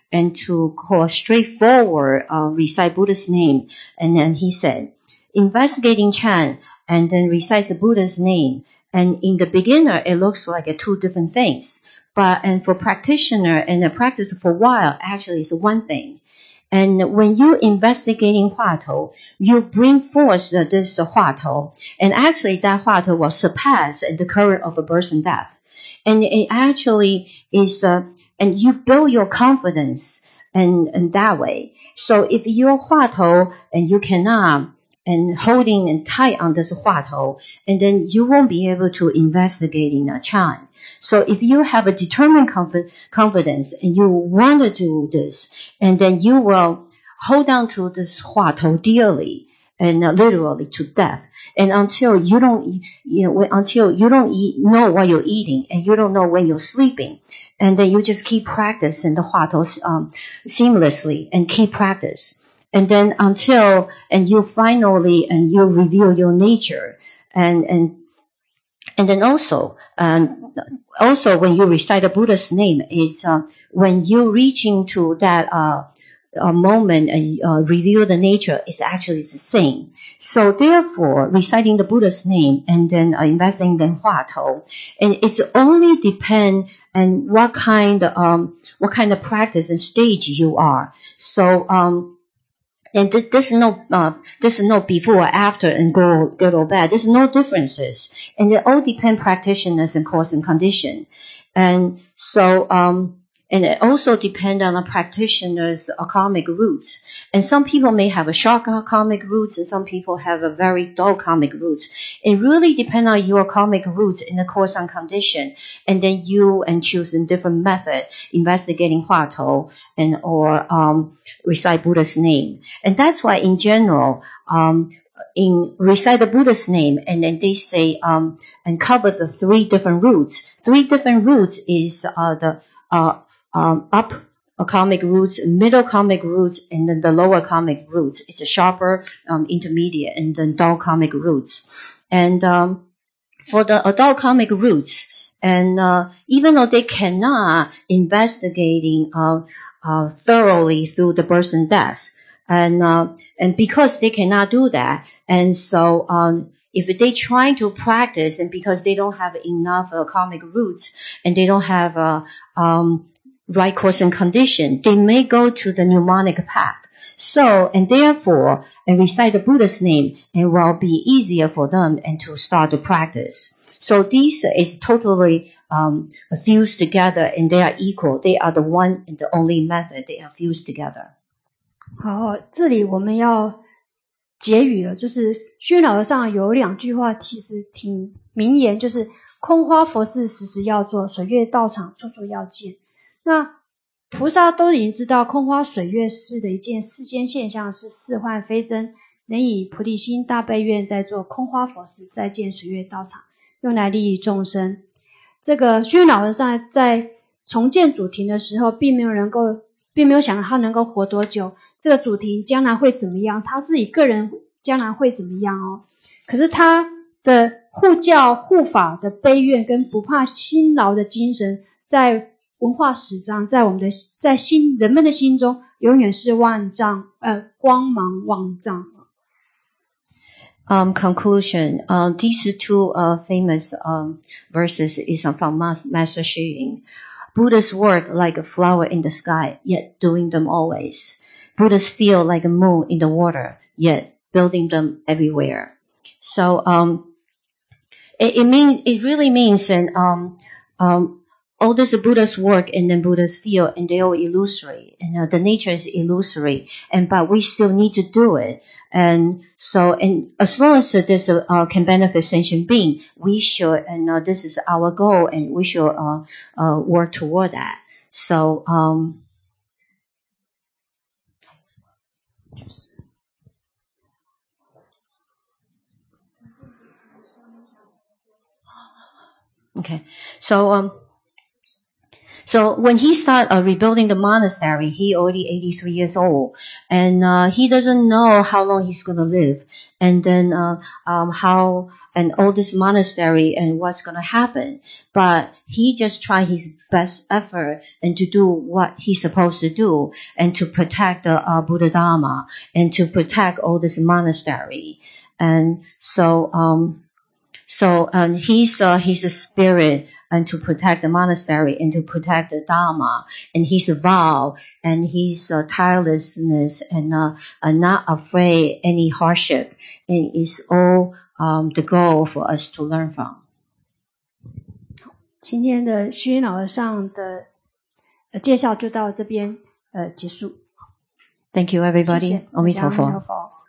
and to call straightforward, recite Buddha's name. And then he said, investigating chant and then recites the Buddha's name. And in the beginner, it looks like two different things. And for practitioner and a practice for a while, actually it's one thing. And when you investigating Huatou, you bring forth this Huatou, and actually that Huatou will surpass the current of a birth and death. And it actually is, and you build your confidence and that way. So if you're Huatou and you cannot, and holding and tight on this Huatou, and then you won't be able to investigate in a chant. So if you have a determined confidence and you want to do this, and then you will hold on to this Huatou dearly and literally to death. And until you don't, until you don't know what you're eating and you don't know when you're sleeping, and then you just keep practicing the Huatou seamlessly and keep practice. And then until, and you finally, and you reveal your nature. And then also when you recite the Buddha's name, it's, when you reaching to that, moment and reveal the nature is actually the same. So therefore, reciting the Buddha's name and then investing in Huatou, and it's only depend on what kind of practice and stage you are. So, and there's no before or after and good or bad. There's no differences. And it all depend practitioners and course and condition. And so, and it also depends on the practitioner's karmic roots. And some people may have a short karmic roots, and some people have a very dull karmic roots. It really depends on your karmic roots in the course and condition. And then you and choose a different method, investigating Huatou and or recite Buddha's name. And that's why in general, in recite the Buddha's name, and then they say and cover the three different roots. Three different roots is the up karmic roots, middle karmic roots, and then the lower karmic roots. It's a sharper, intermediate, and then dull karmic roots. And for the adult karmic roots, and even though they cannot investigating thoroughly through the birth and death, and because they cannot do that, and so if they try to practice, and because they don't have enough karmic roots, and they don't have right course and condition, they may go to the mnemonic path. So, and therefore, and recite the Buddha's name, it will be easier for them and to start to practice. So these is totally fused together, and they are equal. They are the one and the only method. They are fused together. 好，这里我们要结语了，就是虚老和尚有两句话其实挺名言，就是空花佛事时时要做，水月道场处处要见。那菩萨都已经知道空花水月事的一件世间现象是似幻非真，能以菩提心大悲愿在做空花佛事，再建水月道场，用来利益众生。这个虚老和尚在重建祖庭的时候，并没有想到他能够活多久，这个祖庭将来会怎么样，他自己个人将来会怎么样哦。可是他的护教护法的悲愿跟不怕辛劳的精神，在文化史上，在我们的人们的心中，永远是光芒万丈。 Conclusion. These two famous verses is from Master Xu Ying. Buddha's work like a flower in the sky, yet doing them always. Buddha's feel like a moon in the water, yet building them everywhere. So it really means all this Buddha's work and then Buddha's feel, and they all illusory, and the nature is illusory, but we still need to do it. And so, and as long as this can benefit sentient being, we should, and this is our goal, and we should work toward that. So, okay. So when he started rebuilding the monastery, he already 83 years old, and he doesn't know how long he's going to live, and then how and all this monastery and what's going to happen. But he just tried his best effort and to do what he's supposed to do, and to protect the Buddha Dharma and to protect all this monastery. And so he's a spirit, and to protect the monastery and to protect the Dharma, and his vow and his tirelessness and not afraid any hardship, and it's all the goal for us to learn from. 今天的虚云老和尚的介绍就到这边结束。 Thank you, everybody. 谢谢， 阿弥陀佛。 阿弥陀佛。